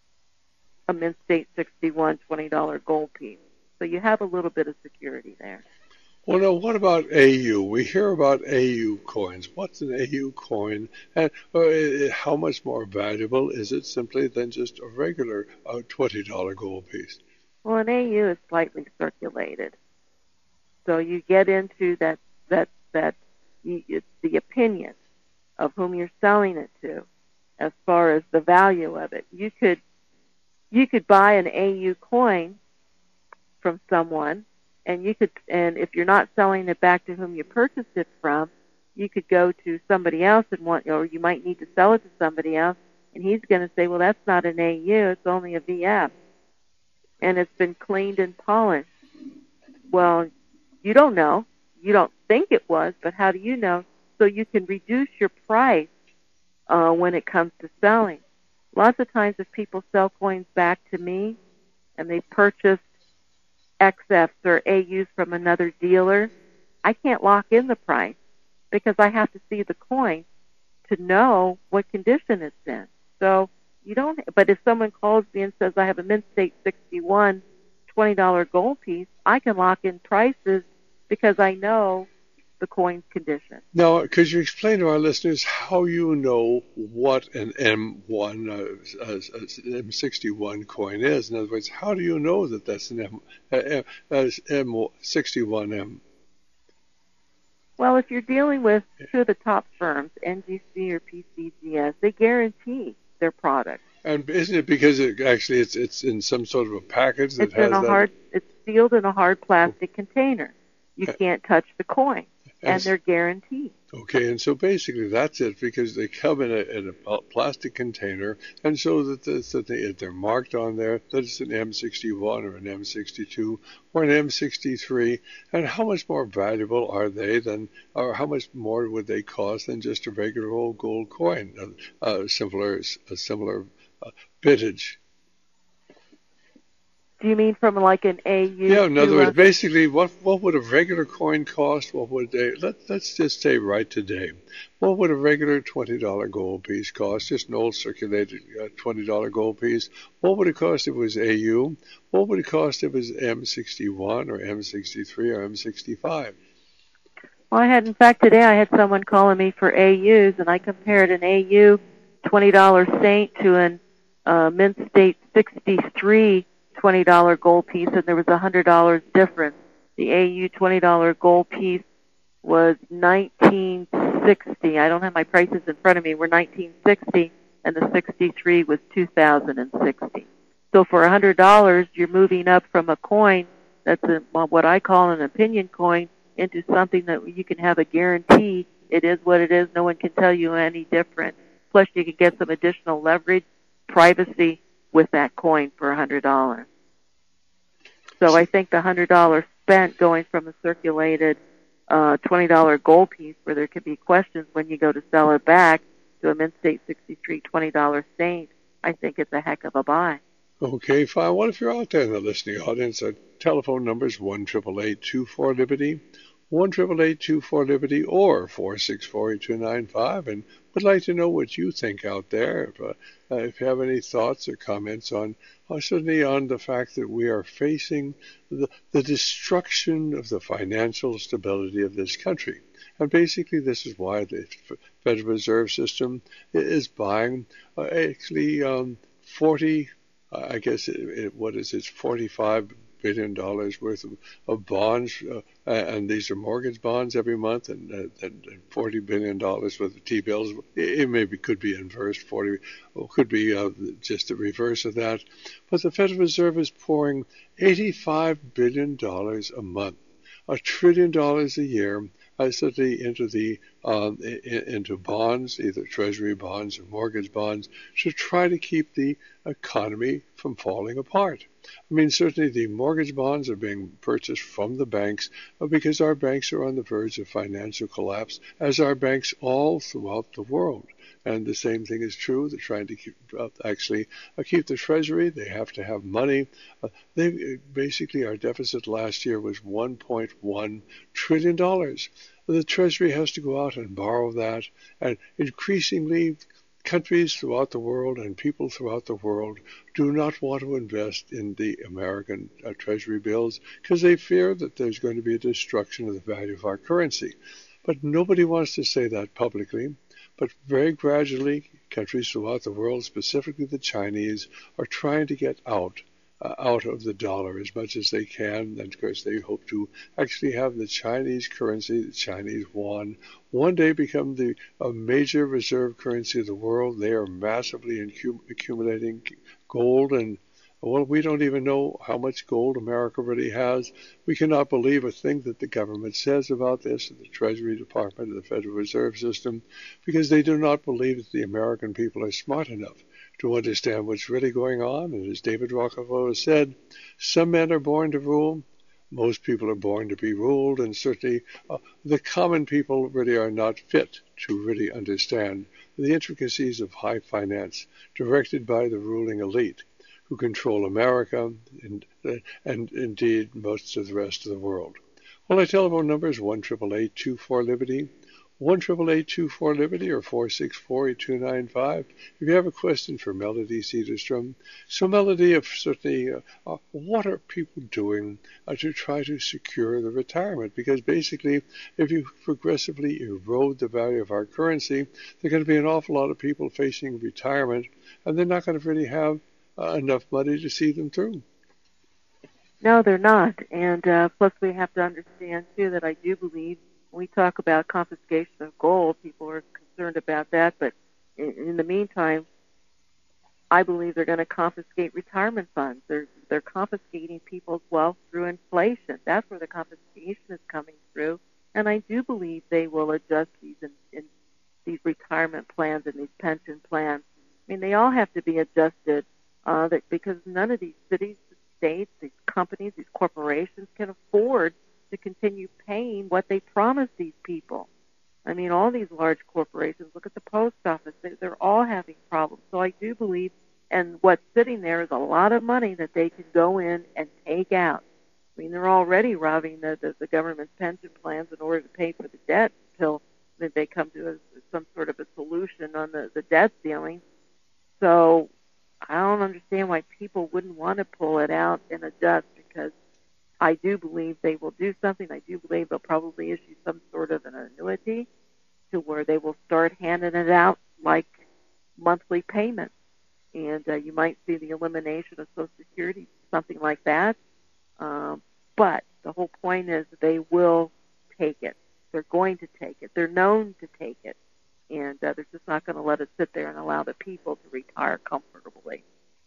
a mint state sixty-one twenty dollar gold piece, so you have a little bit of security there. Well, now, what about A U? We hear about A U coins. What's an A U coin, and uh, how much more valuable is it simply than just a regular uh, twenty dollar gold piece? Well, an A U is slightly circulated, so you get into that that that it's the opinion of whom you're selling it to, as far as the value of it. You could you could buy an A U coin from someone, and you could, and if you're not selling it back to whom you purchased it from, you could go to somebody else and want, or you might need to sell it to somebody else, and he's going to say, well, that's not an A U, it's only a V F, and it's been cleaned and polished. Well, you don't know. You don't think it was, but how do you know? So you can reduce your price uh, when it comes to selling. Lots of times if people sell coins back to me and they purchased X Fs or A Us from another dealer, I can't lock in the price because I have to see the coin to know what condition it's in. So you don't, but if someone calls me and says I have a mint state sixty-one twenty dollar gold piece, I can lock in prices because I know the coin's condition. Now, could you explain to our listeners how you know what an M one, uh, uh, M sixty-one coin is? In other words, how do you know that that's an M, uh, uh, M sixty-one M? Well, if you're dealing with two of the top firms, N G C or P C G S, they guarantee their product. And isn't it because it actually it's it's in some sort of a package that it's has in a that? hard, it's sealed in a hard plastic container. You can't touch the coin, and, and they're guaranteed. Okay, and so basically that's it, because they come in a, in a plastic container, and so that, the, that they, if they're marked on there that it's an M sixty-one or an M sixty-two or an M sixty-three, and how much more valuable are they than, or how much more would they cost than just a regular old gold coin, a, a similar, a similar uh, vintage? Do you mean from like an A U? Yeah, in other words, basically, what what would a regular coin cost? What would they, let, let's just say right today, what would a regular twenty dollar gold piece cost, just an old circulated uh, twenty dollar gold piece? What would it cost if it was A U? What would it cost if it was M sixty-one or M sixty-three or M sixty-five? Well, I had, in fact, today I had someone calling me for A Us, and I compared an A U twenty dollar Saint to an uh, Mint State sixty-three twenty dollar gold piece, and there was a one hundred dollars difference. The A U twenty dollar gold piece was nineteen sixty. I don't have my prices in front of me. We're nineteen sixty, and the sixty-three was two thousand sixty. So for one hundred dollars, you're moving up from a coin that's a, what I call an opinion coin into something that you can have a guarantee. It is what it is. No one can tell you any different. Plus, you can get some additional leverage, privacy, with that coin for one hundred dollars. So I think the one hundred dollars spent going from a circulated uh, twenty dollar gold piece, where there could be questions when you go to sell it back, to a Mint State sixty-three twenty dollar Saint, I think it's a heck of a buy. Okay, fine. What if you're out there in the listening audience? Our telephone number is one eight eight eight, two four, Liberty, one eight eight eight, two four, Liberty, or four six four, eight two nine five, and would like to know what you think out there. If, uh, uh, if you have any thoughts or comments on, uh, certainly on the fact that we are facing the, the destruction of the financial stability of this country. And basically this is why the Federal Reserve System is buying uh, actually um, forty, uh, I guess, it, it, what is it, forty-five billion dollars worth of, of bonds, uh, and these are mortgage bonds every month, and, uh, and forty billion dollars worth of T-bills. It, it maybe could be inverse, forty, or could be uh, just the reverse of that. But the Federal Reserve is pouring eighty-five billion dollars a month, a trillion dollars a year, uh, certainly into the um, into bonds, either Treasury bonds or mortgage bonds, to try to keep the economy from falling apart. I mean, certainly the mortgage bonds are being purchased from the banks because our banks are on the verge of financial collapse, as are banks all throughout the world. And the same thing is true. They're trying to keep, uh, actually uh, keep the Treasury. They have to have money. Uh, they basically, our deficit last year was one point one trillion dollars. The Treasury has to go out and borrow that, and increasingly countries throughout the world and people throughout the world do not want to invest in the American uh, Treasury bills because they fear that there's going to be a destruction of the value of our currency. But nobody wants to say that publicly. But very gradually, countries throughout the world, specifically the Chinese, are trying to get out uh, out of the dollar as much as they can. And of course, they hope to actually have the Chinese currency, the Chinese yuan, one day become the a major reserve currency of the world. They are massively incum- accumulating gold, and well, we don't even know how much gold America really has. We cannot believe a thing that the government says about this, and the Treasury Department, and the Federal Reserve System, because they do not believe that the American people are smart enough to understand what's really going on. And as David Rockefeller said, some men are born to rule, most people are born to be ruled, and certainly uh, the common people really are not fit to really understand the intricacies of high finance directed by the ruling elite, who control America and, and indeed most of the rest of the world. Well, our telephone number is one eight eight eight, two four, Liberty, one eight eight eight, two four, Liberty, or four six four, eight two nine five. If you have a question for Melody Cedarstrom, so Melody, if certainly, uh, uh, what are people doing uh, to try to secure the retirement? Because basically, if you progressively erode the value of our currency, there are going to be an awful lot of people facing retirement, and they're not going to really have Uh, enough money to see them through. No, they're not. And uh, plus we have to understand, too, that I do believe when we talk about confiscation of gold, people are concerned about that. But in, in the meantime, I believe they're going to confiscate retirement funds. They're, they're confiscating people's wealth through inflation. That's where the confiscation is coming through. And I do believe they will adjust these in, in these retirement plans and these pension plans. I mean, they all have to be adjusted. Uh, that because none of these cities, states, these companies, these corporations can afford to continue paying what they promise these people. I mean, all these large corporations, look at the post office, they, they're all having problems. So I do believe, and what's sitting there is a lot of money that they can go in and take out. I mean, they're already robbing the, the, the government's pension plans in order to pay for the debt until they come to a, some sort of a solution on the, the debt ceiling. So I don't understand why people wouldn't want to pull it out and adjust, because I do believe they will do something. I do believe they'll probably issue some sort of an annuity to where they will start handing it out like monthly payments. And uh, you might see the elimination of Social Security, something like that. Um, but the whole point is that they will take it. They're going to take it. They're known to take it. And uh, they're just not going to let it sit there and allow the people to retire comfortably.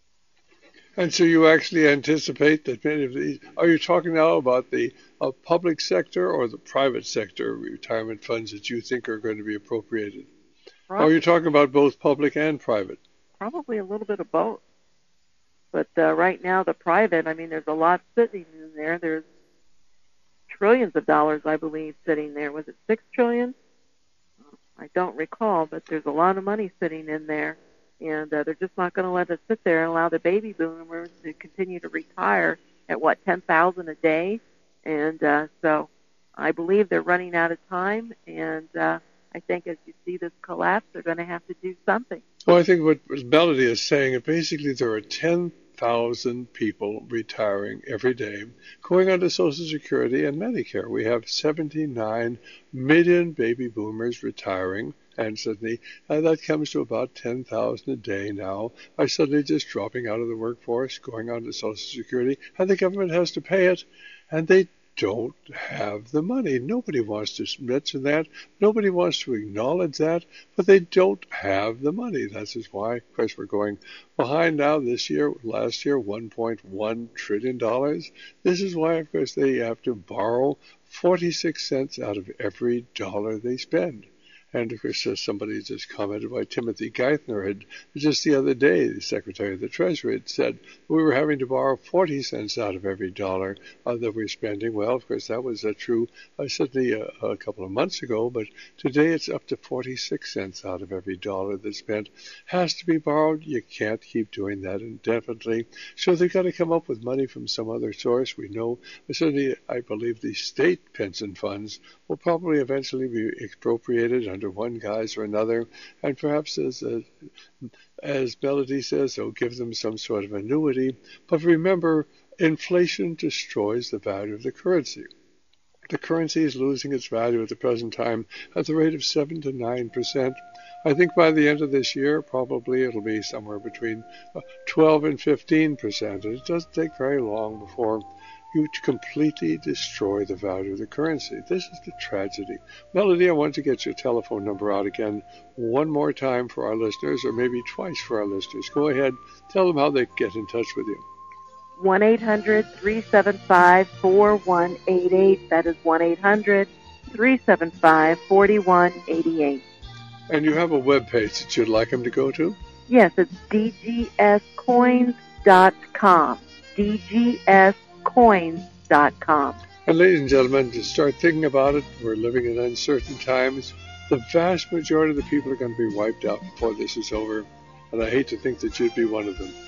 And so you actually anticipate that many of these, are you talking now about the uh, public sector or the private sector retirement funds that you think are going to be appropriated? Probably, or are you talking about both public and private? Probably a little bit of both. But uh, right now, the private, I mean, there's a lot sitting in there. There's trillions of dollars, I believe, sitting there. Was it six trillion? I don't recall, but there's a lot of money sitting in there, and uh, they're just not going to let it sit there and allow the baby boomers to continue to retire at, what, ten thousand dollars a day? And uh, so I believe they're running out of time, and uh, I think as you see this collapse, they're going to have to do something. Well, I think what Melody is saying is basically there are ten thousand people retiring every day, going on to Social Security and Medicare. We have seventy-nine million baby boomers retiring, And suddenly uh, that comes to about ten thousand a day now, are suddenly just dropping out of the workforce, going on to Social Security, and the government has to pay it, and they don't have the money. Nobody wants to admit to that. Nobody wants to acknowledge that, but they don't have the money. That's just why, of course, we're going behind now this year, last year, one point one trillion dollars. This is why, of course, they have to borrow forty-six cents out of every dollar they spend. And, of course, uh, somebody just commented by Timothy Geithner had just the other day, the Secretary of the Treasury had said we were having to borrow forty cents out of every dollar uh, that we're spending. Well, of course, that was uh, true uh, certainly a, a couple of months ago, but today it's up to forty-six cents out of every dollar that's spent has to be borrowed. You can't keep doing that indefinitely. So they've got to come up with money from some other source. We know, certainly, I believe the state pension funds will probably eventually be expropriated under one guise or another, and perhaps as uh, as Melody says, they'll give them some sort of annuity. But remember, inflation destroys the value of the currency. The currency is losing its value at the present time at the rate of seven to nine percent. I think by the end of this year, probably it'll be somewhere between twelve and fifteen percent. And it doesn't take very long before you completely destroy the value of the currency. This is the tragedy. Melody, I want to get your telephone number out again one more time for our listeners, or maybe twice for our listeners. Go ahead. Tell them how they get in touch with you. one eight hundred three seven five four one eight eight. That is one eight hundred three seven five four one eight eight. And you have a web page that you'd like them to go to? Yes, it's d g s coins dot com. d g s coins dot com. And ladies and gentlemen, to start thinking about it, we're living in uncertain times. The vast majority of the people are going to be wiped out before this is over, and I hate to think that you'd be one of them.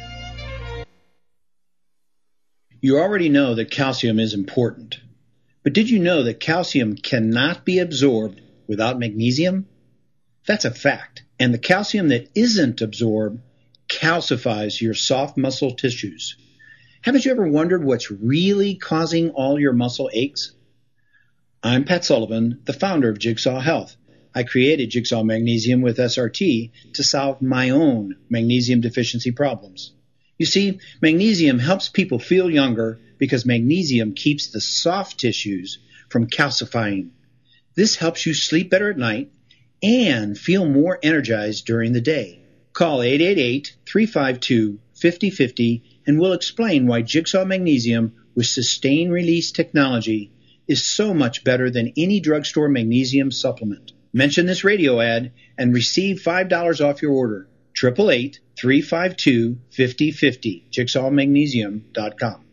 You already know that calcium is important, but did you know that calcium cannot be absorbed without magnesium? That's a fact, and the calcium that isn't absorbed calcifies your soft muscle tissues. Haven't you ever wondered what's really causing all your muscle aches? I'm Pat Sullivan, the founder of Jigsaw Health. I created Jigsaw Magnesium with S R T to solve my own magnesium deficiency problems. You see, magnesium helps people feel younger because magnesium keeps the soft tissues from calcifying. This helps you sleep better at night and feel more energized during the day. Call eight eight eight, three five two, five zero five zero and we'll explain why Jigsaw Magnesium with sustained release technology is so much better than any drugstore magnesium supplement. Mention this radio ad and receive five dollars off your order. eight eight eight, three five two, five zero five zero, jigsaw magnesium dot com.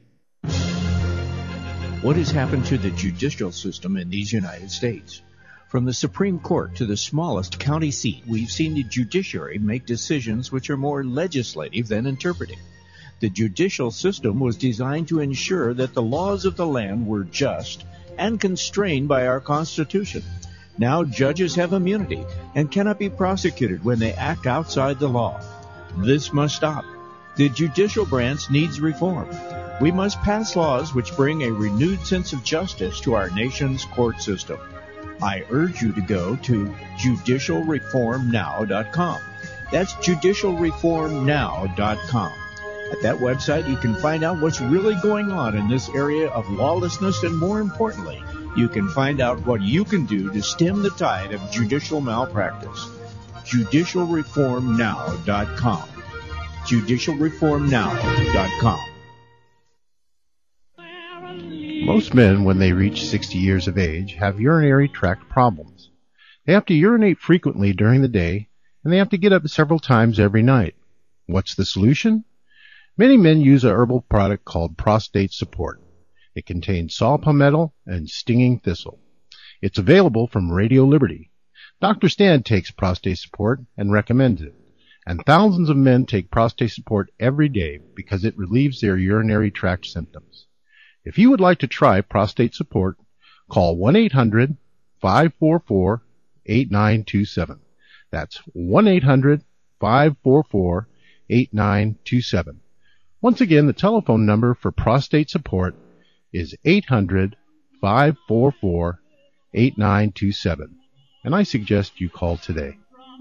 What has happened to the judicial system in these United States? From the Supreme Court to the smallest county seat, we've seen the judiciary make decisions which are more legislative than interpretive. The judicial system was designed to ensure that the laws of the land were just and constrained by our Constitution. Now judges have immunity and cannot be prosecuted when they act outside the law. This must stop. The judicial branch needs reform. We must pass laws which bring a renewed sense of justice to our nation's court system. I urge you to go to judicial reform now dot com. That's judicial reform now dot com. At that website, you can find out what's really going on in this area of lawlessness, and more importantly, you can find out what you can do to stem the tide of judicial malpractice. judicial reform now dot com. judicial reform now dot com. Most men, when they reach sixty years of age, have urinary tract problems. They have to urinate frequently during the day, and they have to get up several times every night. What's the solution? Many men use a herbal product called Prostate Support. It contains saw palmetto and stinging thistle. It's available from Radio Liberty. Doctor Stan takes Prostate Support and recommends it. And thousands of men take Prostate Support every day because it relieves their urinary tract symptoms. If you would like to try Prostate Support, call one eight hundred, five four four, eight nine two seven. That's one eight hundred, five four four, eight nine two seven. Once again, the telephone number for Prostate Support is eight hundred, five four four, eight nine two seven. and I suggest you call today.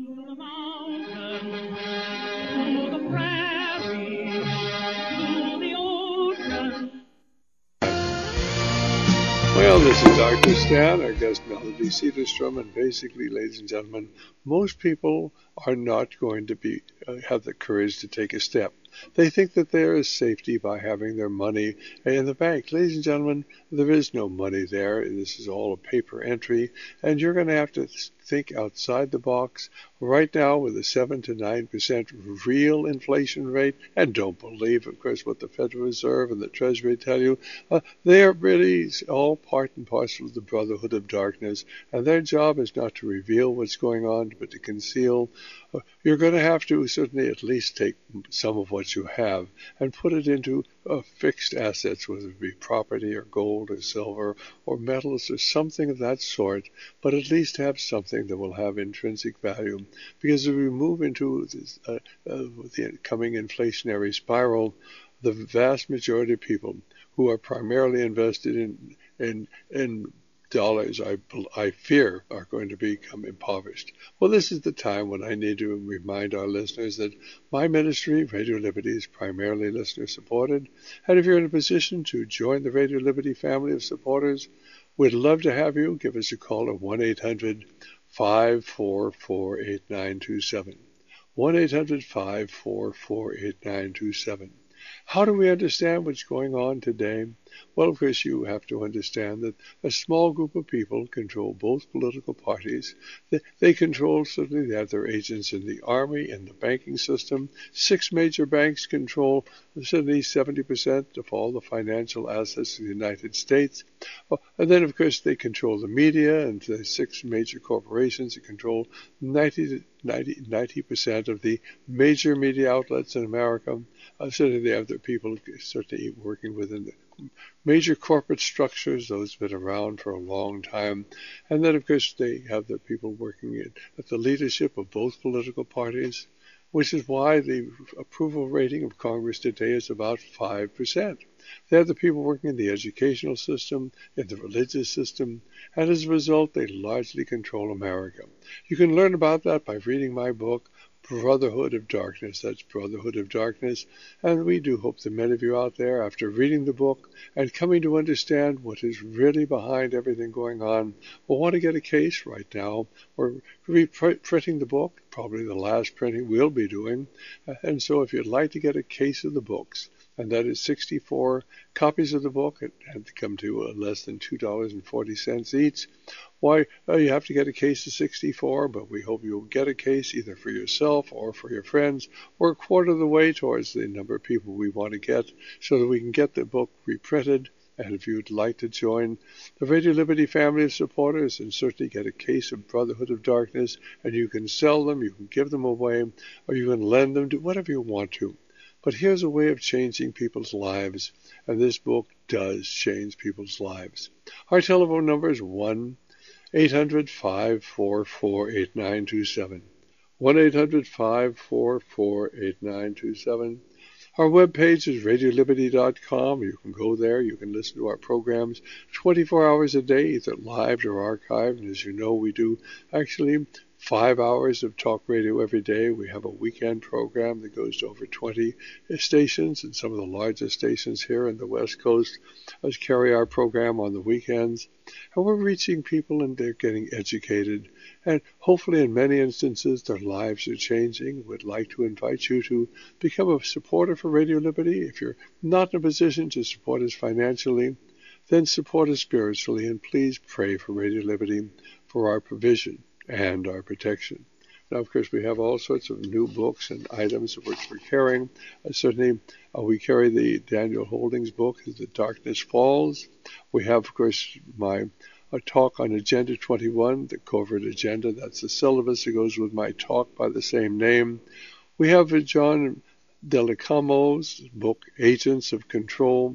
Well, this is Doctor Stan, our guest Melody Cedarstrom, and basically, ladies and gentlemen, most people are not going to be uh, have the courage to take a step. They think that there is safety by having their money in the bank. Ladies and gentlemen, there is no money there. This is all a paper entry, and you're going to have to think outside the box. Right now, with a seven to nine percent real inflation rate, and don't believe, of course, what the Federal Reserve and the Treasury tell you, uh, they are really all part and parcel of the Brotherhood of Darkness, and their job is not to reveal what's going on, but to conceal. Uh, you're going to have to certainly at least take some of what you have and put it into uh, fixed assets, whether it be property or gold or silver or metals or something of that sort, but at least have something that will have intrinsic value. Because if we move into this, uh, uh, the coming inflationary spiral, the vast majority of people who are primarily invested in in in dollars, I, I fear, are going to become impoverished. Well, this is the time when I need to remind our listeners that my ministry, Radio Liberty, is primarily listener-supported. And if you're in a position to join the Radio Liberty family of supporters, we'd love to have you. Give us a call at one eight hundred five four four eight nine two seven. one eight hundred five four four eight nine two seven. How do we understand what's going on today? Well, of course, you have to understand that a small group of people control both political parties. They, they control, certainly, they have their agents in the army and the banking system. Six major banks control, certainly, seventy percent of all the financial assets of the United States. Oh, and then, of course, they control the media, and the six major corporations that control ninety, ninety, ninety percent of the major media outlets in America. Uh, certainly, they have their people certainly working within the major corporate structures, those have been around for a long time. And then, of course, they have the people working in, at the leadership of both political parties, which is why the approval rating of Congress today is about five percent. They have the people working in the educational system, in the religious system, and as a result, they largely control America. You can learn about that by reading my book, Brotherhood of Darkness. That's Brotherhood of Darkness. And we do hope that many of you out there, after reading the book and coming to understand what is really behind everything going on, will want to get a case right now. We're reprinting the book, probably the last printing we'll be doing. And so if you'd like to get a case of the books, and that is sixty-four copies of the book, it had to come to uh, less than two dollars and forty cents each. Why, uh, you have to get a case of sixty-four, but we hope you'll get a case either for yourself or for your friends. We're a quarter of the way towards the number of people we want to get so that we can get the book reprinted. And if you'd like to join the Radio Liberty family of supporters and certainly get a case of Brotherhood of Darkness, and you can sell them, you can give them away, or you can lend them, do whatever you want to. But here's a way of changing people's lives, and this book does change people's lives. Our telephone number is one eight hundred five four four eight nine two seven. one eight hundred five four four eight nine two seven. Our webpage is radio liberty dot com. You can go there. You can listen to our programs twenty-four hours a day, either live or archived. And as you know, we do actually five hours of talk radio every day. We have a weekend program that goes to over twenty stations, and some of the largest stations here in the West Coast us carry our program on the weekends. And we're reaching people, and they're getting educated. And hopefully, in many instances, their lives are changing. We'd like to invite you to become a supporter for Radio Liberty. If you're not in a position to support us financially, then support us spiritually, and please pray for Radio Liberty for our provision and our protection. Now, of course, we have all sorts of new books and items which we're carrying. Uh, certainly, uh, we carry the Daniel Holdings book, The Darkness Falls. We have, of course, my a talk on Agenda twenty-one, the covert agenda. That's the syllabus that goes with my talk by the same name. We have uh, John Delicamo's book, Agents of Control.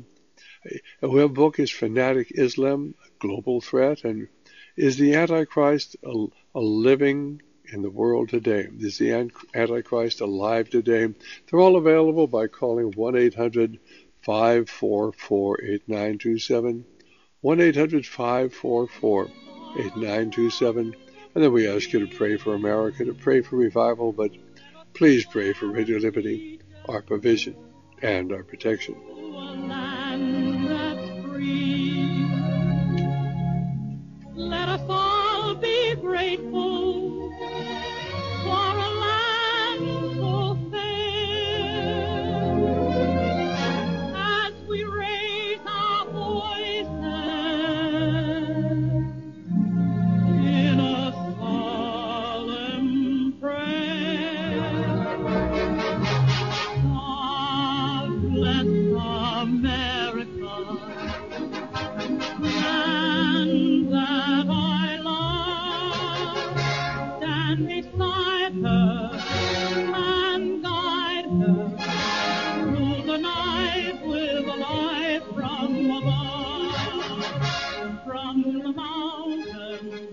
Uh, we have a book, is Fanatic Islam a Global Threat? And is the Antichrist a, a living in the world today? Is the Antichrist alive today? They're all available by calling one eight hundred five four four eight nine two seven. one eight hundred five four four eight nine two seven. And then we ask you to pray for America, to pray for revival, but please pray for Radio Liberty, our provision and our protection. Let us all be grateful for a land so fair. As we raise our voices in a solemn prayer, God bless America, land that I love. Stand beside her and guide her through the night with a light from above, from the mountains.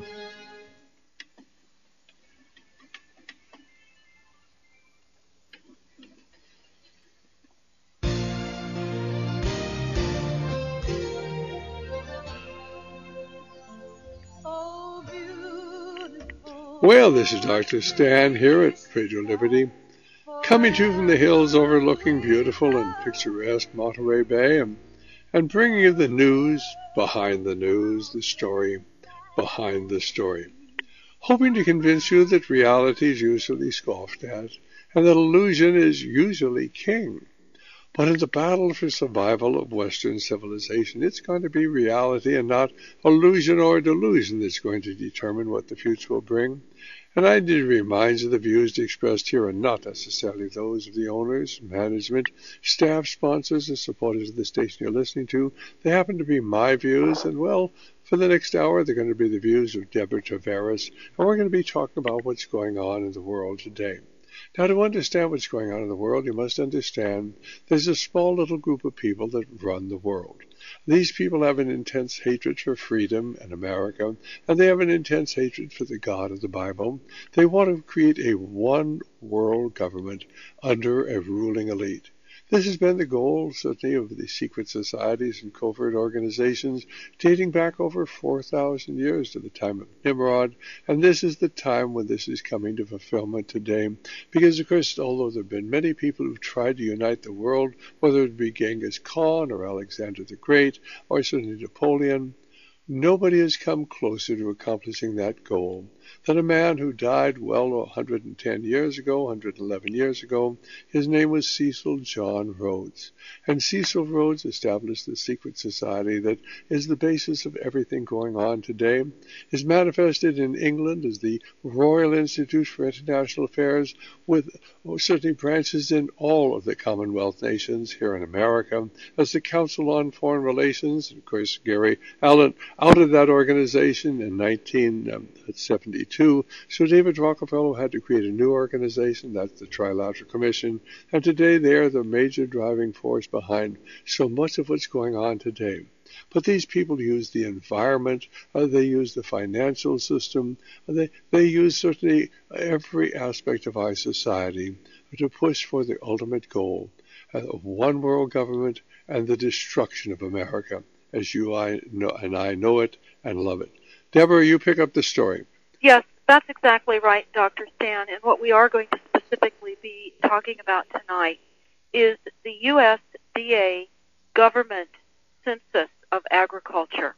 Well, this is Doctor Stan here at Radio Liberty, coming to you from the hills overlooking beautiful and picturesque Monterey Bay, and, and bringing you the news behind the news, the story behind the story, hoping to convince you that reality is usually scoffed at and that illusion is usually king. But in the battle for survival of Western civilization, it's going to be reality and not illusion or delusion that's going to determine what the future will bring. And I need to remind you the views expressed here are not necessarily those of the owners, management, staff, sponsors, or supporters of the station you're listening to. They happen to be my views, and well, for the next hour, they're going to be the views of Deborah Tavares, and we're going to be talking about what's going on in the world today. Now, to understand what's going on in the world, you must understand there's a small little group of people that run the world. These people have an intense hatred for freedom and America, and they have an intense hatred for the God of the Bible. They want to create a one-world government under a ruling elite. This has been the goal, certainly, of the secret societies and covert organizations dating back over four thousand years to the time of Nimrod, and this is the time when this is coming to fulfillment today, because, of course, although there have been many people who've tried to unite the world, whether it be Genghis Khan or Alexander the Great or certainly Napoleon, nobody has come closer to accomplishing that goal than a man who died well one hundred ten years ago, one hundred eleven years ago. His name was Cecil John Rhodes. And Cecil Rhodes established the secret society that is the basis of everything going on today. Is manifested in England as the Royal Institute for International Affairs, with certainly branches in all of the Commonwealth nations here in America, as the Council on Foreign Relations. And of course, Gary Allen out of that organization in nineteen seventy-two, so David Rockefeller had to create a new organization, that's the Trilateral Commission, and today they are the major driving force behind so much of what's going on today. But these people use the environment, uh, they use the financial system, uh, they, they use certainly every aspect of our society to push for the ultimate goal uh, of one world government and the destruction of America, as you I know, and I know it and love it. Deborah, you pick up the story. Yes, that's exactly right, Doctor Stan. And what we are going to specifically be talking about tonight is the U S D A government census of agriculture.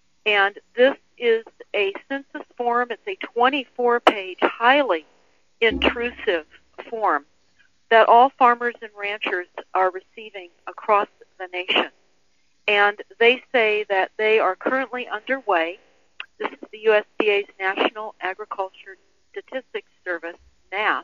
And this is a census form. It's a twenty-four page, highly intrusive form that all farmers and ranchers are receiving across the nation. And they say that they are currently underway. This is the U S D A's National Agriculture Statistics Service, N A S,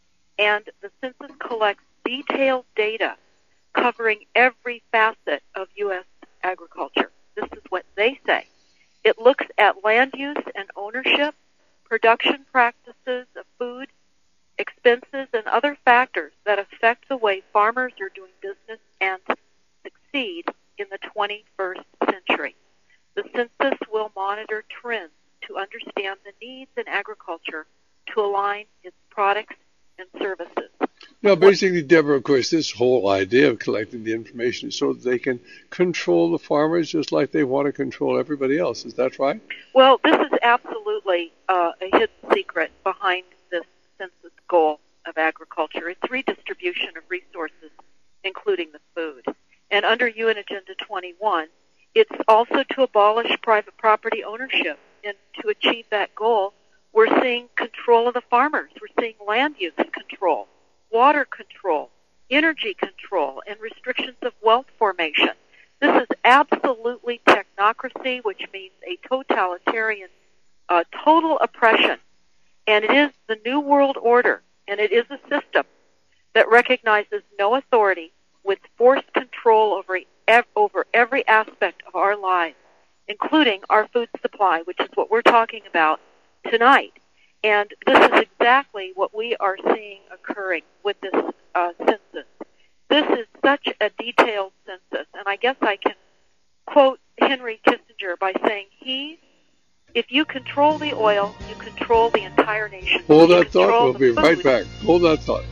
and the census collects detailed data covering every facet of U S agriculture. This is what they say. It looks at land use and ownership, production practices of food, expenses, and other factors that affect the way farmers are doing business and succeed in the twenty-first century. The census will monitor trends to understand the needs in agriculture to align its products and services. Now, basically, Deborah, of course, this whole idea of collecting the information is so that they can control the farmers just like they want to control everybody else. Is that right? Well, this is absolutely uh, a hidden secret behind this census goal of agriculture. It's redistribution of resources, including the food. And under U N Agenda twenty-one, it's also to abolish private property ownership. And to achieve that goal, we're seeing control of the farmers. We're seeing land use control, water control, energy control, and restrictions of wealth formation. This is absolutely technocracy, which means a totalitarian, uh, total oppression. And it is the New World Order, and it is a system that recognizes no authority with forced control over, ev- over every aspect of our lives, including our food supply, which is what we're talking about tonight. And this is exactly what we are seeing occurring with this uh, census. This is such a detailed census, and I guess I can quote Henry Kissinger by saying, he, if you control the oil, you control the entire nation. Hold You that thought. control We'll the be food. right back. Hold that thought.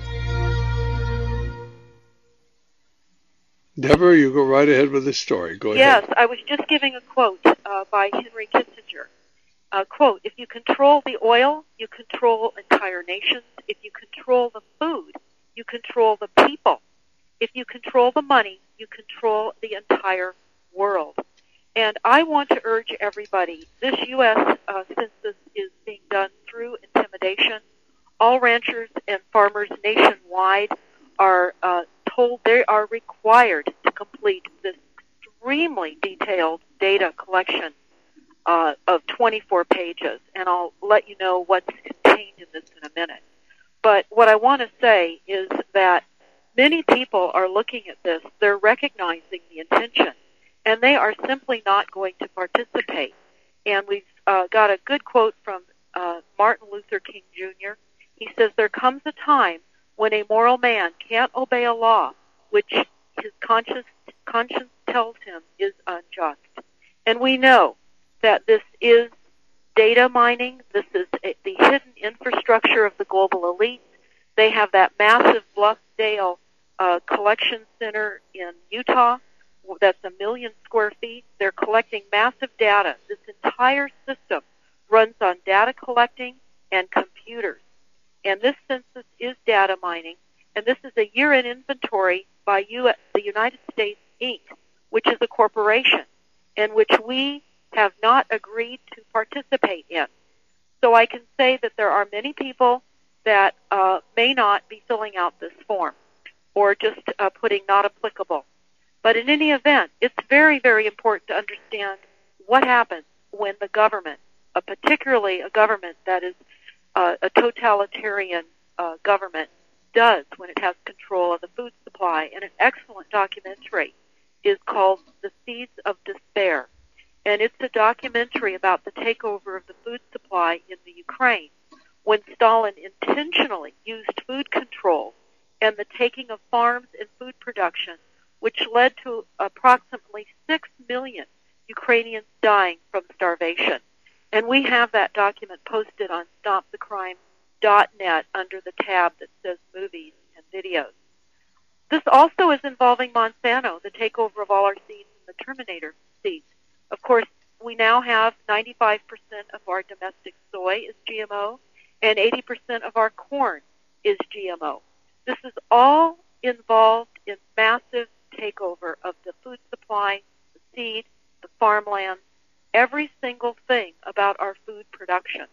Deborah, you go right ahead with the story. Go Yes, ahead. I was just giving a quote uh, by Henry Kissinger. Uh, quote, if you control the oil, you control entire nations. If you control the food, you control the people. If you control the money, you control the entire world. And I want to urge everybody, this U S uh, census is being done through intimidation. All ranchers and farmers nationwide are uh, told they are required to complete this extremely detailed data collection uh, of twenty-four pages, and I'll let you know what's contained in this in a minute. But what I want to say is that many people are looking at this, they're recognizing the intention, and they are simply not going to participate. And we've uh, got a good quote from uh, Martin Luther King Junior He says, there comes a time when a moral man can't obey a law which his conscience, conscience tells him is unjust. And we know that this is data mining. This is a, the hidden infrastructure of the global elite. They have that massive Bluffdale uh, collection center in Utah that's a million square feet. They're collecting massive data. This entire system runs on data collecting and computers. And this census is data mining, and this is a year-end inventory by U S, the United States, Incorporated, which is a corporation, in which we have not agreed to participate in. So I can say that there are many people that uh, may not be filling out this form or just uh, putting not applicable. But in any event, it's very, very important to understand what happens when the government, uh, particularly a government that is uh, a totalitarian uh, government, does when it has control of the food supply. And an excellent documentary is called The Seeds of Despair. And it's a documentary about the takeover of the food supply in the Ukraine when Stalin intentionally used food control and the taking of farms and food production, which led to approximately six million Ukrainians dying from starvation. And we have that document posted on stop the crime dot net under the tab that says movies and videos. This also is involving Monsanto, the takeover of all our seeds and the Terminator seeds. Of course, we now have ninety-five percent of our domestic soy is G M O, and eighty percent of our corn is G M O. This is all involved in massive takeover of the food supply, the seed, the farmland, every single thing about our food production.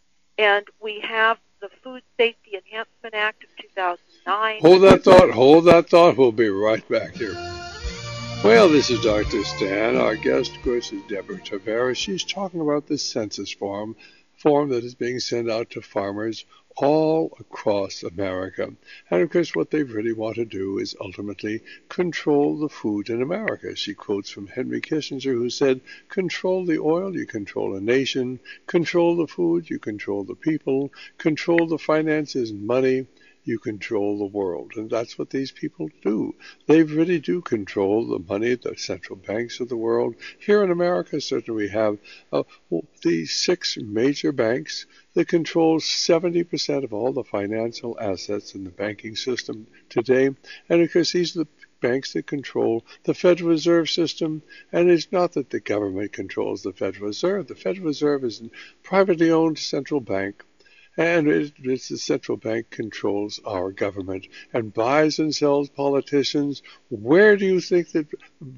And we have the Food Safety Enhancement Act of two thousand nine. Hold that thought. Hold that thought. We'll be right back here. Well, this is Doctor Stan. Our guest, of course, is Deborah Tavares. She's talking about the census form, form that is being sent out to farmers all across America. And, of course, what they really want to do is ultimately control the food in America. She quotes from Henry Kissinger, who said, control the oil, you control a nation. Control the food, you control the people. Control the finances and money, you control the world. And that's what these people do. They really do control the money, the central banks of the world. Here in America, certainly we have uh, the six major banks that control seventy percent of all the financial assets in the banking system today. And of course, these are the banks that control the Federal Reserve System, and it's not that the government controls the Federal Reserve. The Federal Reserve is a privately owned central bank, and it, it's the central bank controls our government and buys and sells politicians. Where do you think that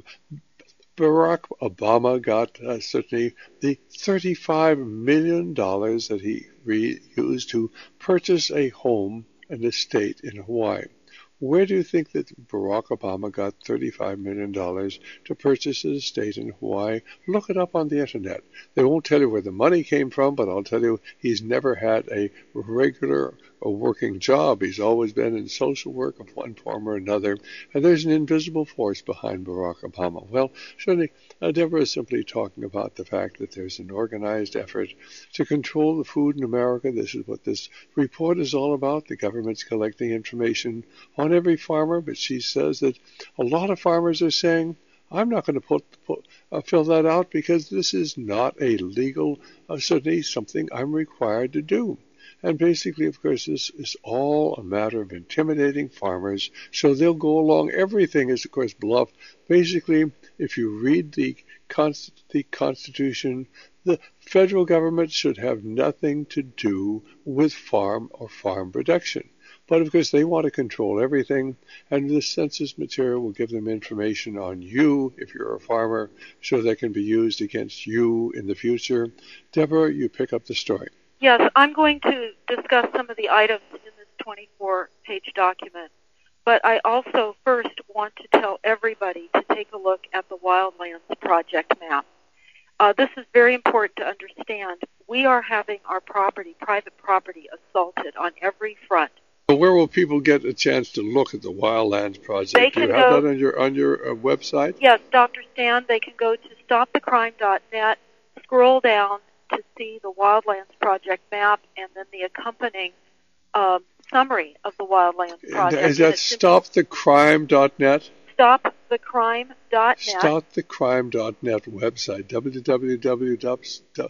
Barack Obama got uh, certainly the thirty-five million dollars that he re- used to purchase a home and estate in Hawaii? Where do you think that Barack Obama got thirty-five million dollars to purchase an estate in Hawaii? Look it up on the internet. They won't tell you where the money came from, but I'll tell you he's never had a regular or working job. He's always been in social work of one form or another, and there's an invisible force behind Barack Obama. Well, certainly, uh, Deborah is simply talking about the fact that there's an organized effort to control the food in America. This is what this report is all about. The government's collecting information on every farmer, but she says that a lot of farmers are saying, I'm not going to put, put uh, fill that out because this is not a legal, uh, certainly something I'm required to do. And basically, of course, this is all a matter of intimidating farmers, so they'll go along. Everything is, of course, bluff. Basically, if you read the, Const- the Constitution, the federal government should have nothing to do with farm or farm production. But, of course, they want to control everything, and this census material will give them information on you, if you're a farmer, so that can be used against you in the future. Deborah, you pick up the story. Yes, I'm going to discuss some of the items in this twenty-four page document, but I also first want to tell everybody to take a look at the Wildlands Project map. Uh, this is very important to understand. We are having our property, private property, assaulted on every front. Where will people get a chance to look at the Wildlands Project? They Do you can have go, that on your on your uh, website? Yes, Doctor Stan. They can go to stop the crime dot net, scroll down to see the Wildlands Project map, and then the accompanying um, summary of the Wildlands Project. Is that stop the crime dot net? stop the crime dot net. stop the crime dot net website, w w w dot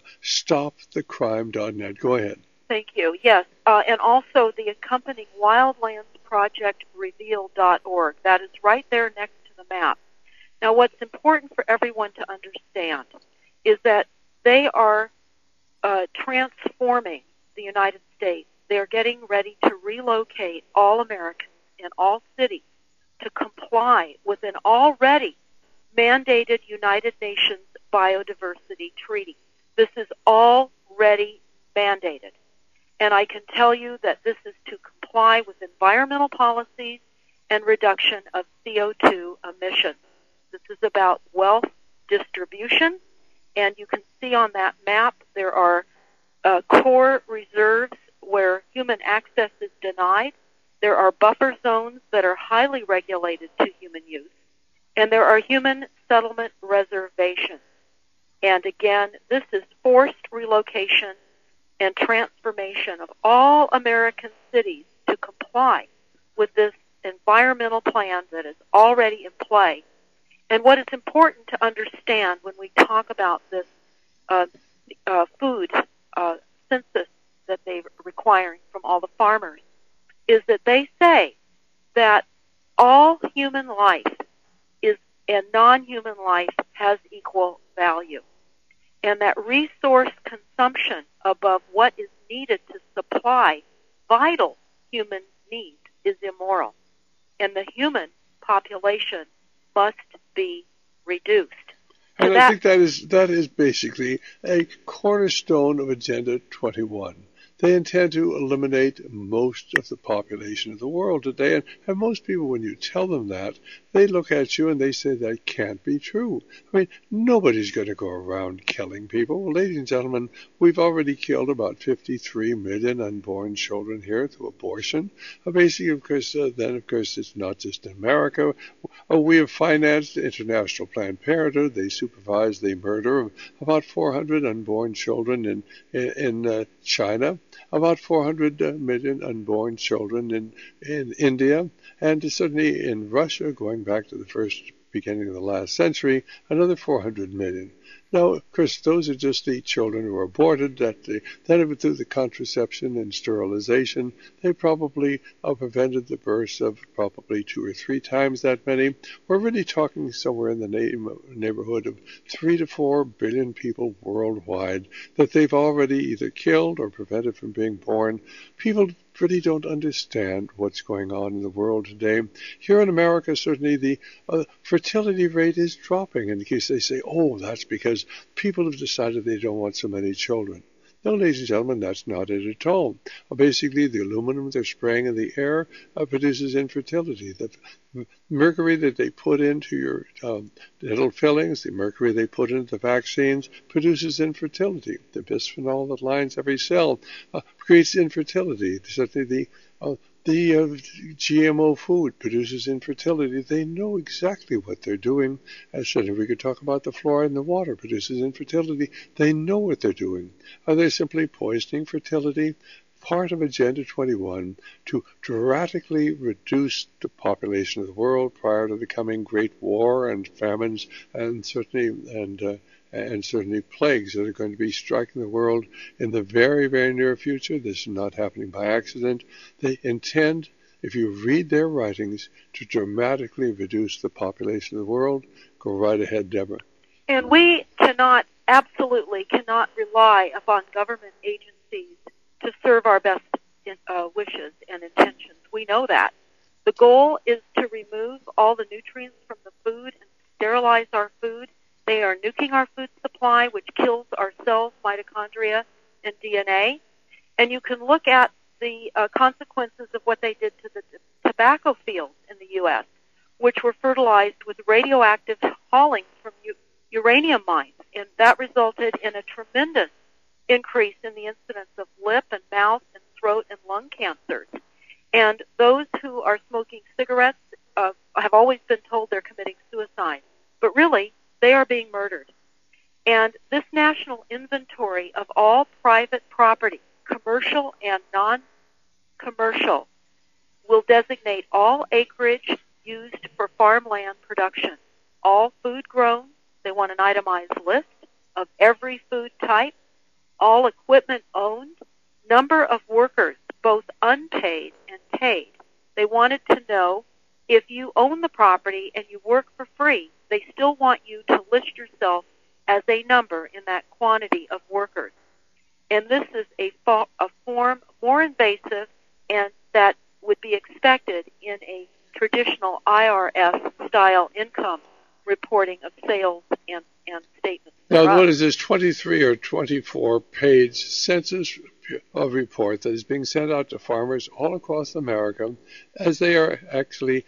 stop the crime dot net. Go ahead. Thank you. Yes, uh, and also the accompanying wildlands project reveal dot org. That is right there next to the map. Now, what's important for everyone to understand is that they are uh, transforming the United States. They're getting ready to relocate all Americans in all cities to comply with an already mandated United Nations Biodiversity Treaty. This is already mandated. And I can tell you that this is to comply with environmental policies and reduction of C O two emissions. This is about wealth distribution, and you can see on that map there are uh, core reserves where human access is denied. There are buffer zones that are highly regulated to human use, and there are human settlement reservations. And again, this is forced relocation and transformation of all American cities to comply with this environmental plan that is already in play. And what is important to understand when we talk about this uh, uh, food uh, census that they're requiring from all the farmers is that they say that all human life is and non-human life has equal value, and that resource consumption above what is needed to supply vital human needs is immoral, and the human population must be reduced. And so I think that is that is basically a cornerstone of Agenda twenty-one. They intend to eliminate most of the population of the world today. And, and most people, when you tell them that, they look at you and they say that can't be true. I mean, nobody's going to go around killing people. Well, ladies and gentlemen, we've already killed about fifty-three million unborn children here through abortion. Uh, basically, of course, uh, then, of course, it's not just in America. Uh, we have financed International Planned Parenthood. They supervise the murder of about four hundred unborn children in, in, in uh, China. about four hundred million unborn children in, in India, and certainly in Russia, going back to the first beginning of the last century, another four hundred million. Now, of course, those are just the children who are aborted, that they, then through the contraception and sterilization, they probably uh, prevented the birth of probably two or three times that many. We're really talking somewhere in the na- neighborhood of three to four billion people worldwide that they've already either killed or prevented from being born. People really don't understand what's going on in the world today. Here in America, certainly the uh, fertility rate is dropping. In case they say, oh, that's because people have decided they don't want so many children. No, ladies and gentlemen, that's not it at all. Uh, basically, the aluminum they're spraying in the air uh, produces infertility. The m- mercury that they put into your um, dental fillings, the mercury they put into the vaccines, produces infertility. The bisphenol that lines every cell uh, creates infertility. Certainly, the uh, The uh, G M O food produces infertility. They know exactly what they're doing. As said, if we could talk about the fluoride in the water produces infertility, they know what they're doing. Are they simply poisoning fertility? Part of Agenda twenty-one to dramatically reduce the population of the world prior to the coming Great War and famines and certainly and uh, and certainly plagues that are going to be striking the world in the very, very near future. This is not happening by accident. They intend, if you read their writings, to dramatically reduce the population of the world. Go right ahead, Deborah. And we cannot, absolutely cannot rely upon government agencies to serve our best uh, wishes and intentions. We know that. The goal is to remove all the nutrients from the food and sterilize our food. They are nuking our food supply, which kills our cells, mitochondria, and D N A. And you can look at the uh, consequences of what they did to the t- tobacco fields in the U S, which were fertilized with radioactive haulings from u- uranium mines. And that resulted in a tremendous increase in the incidence of lip and mouth and throat and lung cancers. And those who are smoking cigarettes uh, have always been told they're committing suicide. But really, they are being murdered. And this national inventory of all private property, commercial and non-commercial, will designate all acreage used for farmland production, all food grown. They want an itemized list of every food type, all equipment owned, number of workers, both unpaid and paid. They wanted to know if you own the property and you work for free, they still want you to list yourself as a number in that quantity of workers. And this is a, fo- a form more invasive and that would be expected in a traditional I R S-style income reporting of sales and, and statements. Now, thereof. what is this twenty-three or twenty-four page census of report that is being sent out to farmers all across America as they are actually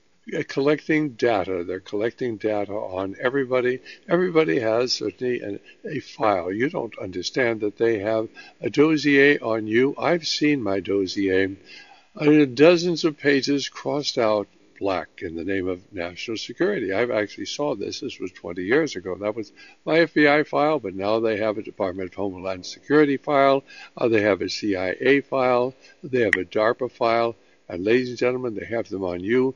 collecting data. They're collecting data on everybody. Everybody has certainly an, a file. You don't understand that they have a dossier on you. I've seen my dossier. Uh, dozens of pages crossed out black in the name of national security. I've actually saw this. This was twenty years ago. That was my F B I file, but now they have a Department of Homeland Security file. Uh, they have a C I A file. They have a DARPA file. And ladies and gentlemen, they have them on you.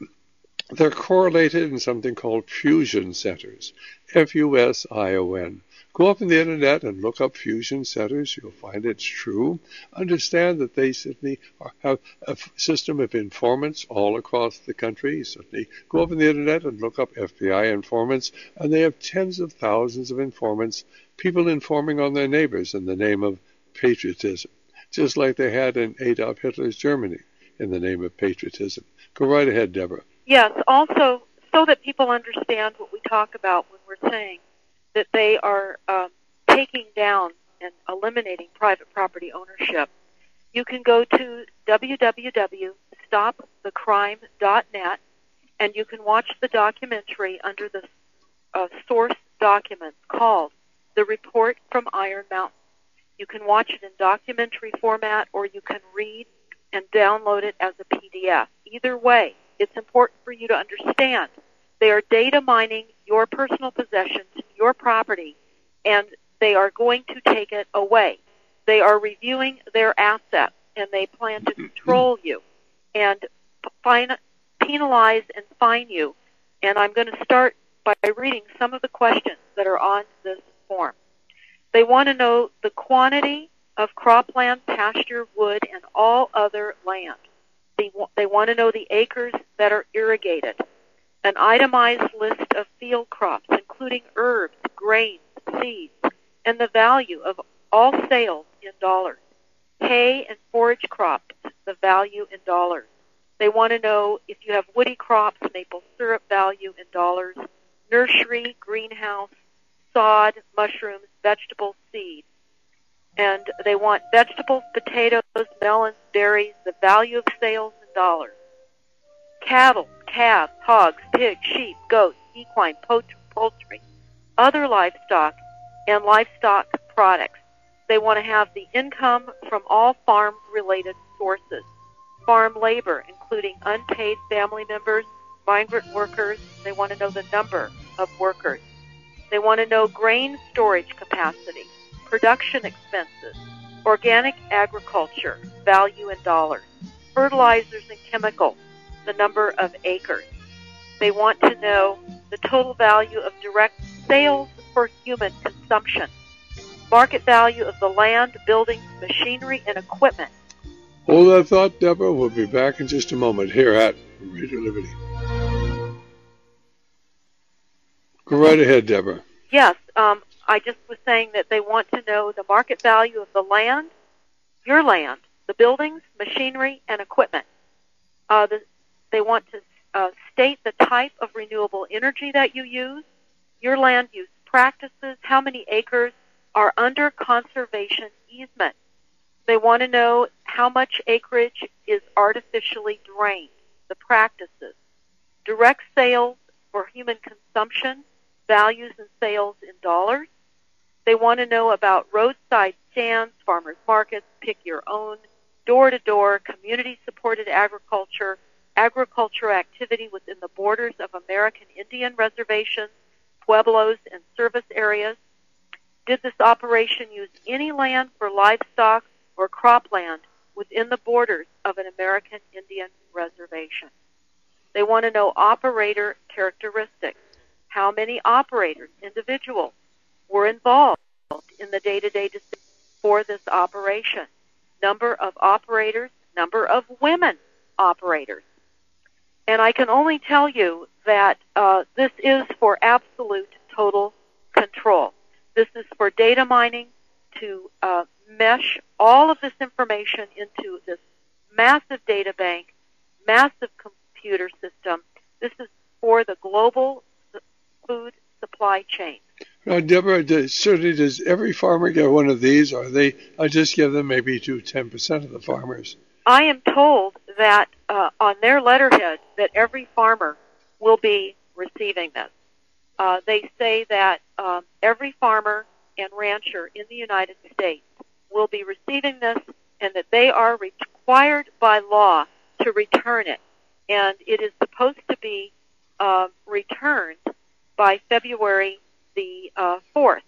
They're correlated in something called fusion centers, F U S I O N. Go up on the internet and look up fusion centers. You'll find it's true. Understand that they certainly are, have a system of informants all across the country. Certainly go up on the internet and look up F B I informants, and they have tens of thousands of informants, people informing on their neighbors in the name of patriotism, just like they had in Adolf Hitler's Germany in the name of patriotism. Go right ahead, Deborah. Yes, also so that people understand what we talk about when we're saying that they are um, taking down and eliminating private property ownership. You can go to w w w dot stop the crime dot net and you can watch the documentary under the uh, source document called The Report from Iron Mountain. You can watch it in documentary format or you can read and download it as a P D F. Either way, it's important for you to understand they are data mining your personal possessions, your property, and they are going to take it away. They are reviewing their assets, and they plan to control you and fine, penalize and fine you. And I'm going to start by reading some of the questions that are on this form. They want to know the quantity of cropland, pasture, wood, and all other land. They, they want to know the acres that are irrigated, an itemized list of field crops, including herbs, grains, seeds, and the value of all sales in dollars. Hay and forage crops, the value in dollars. They want to know if you have woody crops, maple syrup value in dollars, nursery, greenhouse, sod, mushrooms, vegetable seed. And they want vegetables, potatoes, melons, berries, the value of sales in dollars. Cattle, calves, hogs, pigs, sheep, goats, equine, poultry, other livestock, and livestock products. They want to have the income from all farm-related sources. Farm labor, including unpaid family members, migrant workers. They want to know the number of workers. They want to know grain storage capacity, production expenses, organic agriculture, value in dollars, fertilizers and chemicals, the number of acres. They want to know the total value of direct sales for human consumption, market value of the land, buildings, machinery, and equipment. Hold that thought, Deborah. We'll be back in just a moment here at Radio Liberty. Go right ahead, Deborah. Yes, um, I just was saying that they want to know the market value of the land, your land, the buildings, machinery, and equipment. Uh, the, they want to uh, state the type of renewable energy that you use, your land use practices, how many acres are under conservation easement. They want to know how much acreage is artificially drained, the practices, direct sales for human consumption, values and sales in dollars. They want to know about roadside stands, farmers markets, pick your own, door-to-door, community-supported agriculture, agriculture activity within the borders of American Indian reservations, pueblos, and service areas. Did this operation use any land for livestock or cropland within the borders of an American Indian reservation? They want to know operator characteristics. How many operators, individuals, were involved in the day-to-day decisions for this operation? Number of operators, number of women operators. And I can only tell you that uh, this is for absolute total control. This is for data mining to uh, mesh all of this information into this massive data bank, massive computer system. This is for the global food supply chain. Now, Deborah, does, certainly does every farmer get one of these, or they I just give them maybe to ten percent of the farmers? I am told that uh, on their letterhead that every farmer will be receiving this. Uh, they say that um, every farmer and rancher in the United States will be receiving this, and that they are required by law to return it. And it is supposed to be uh, returned by February the uh, fourth.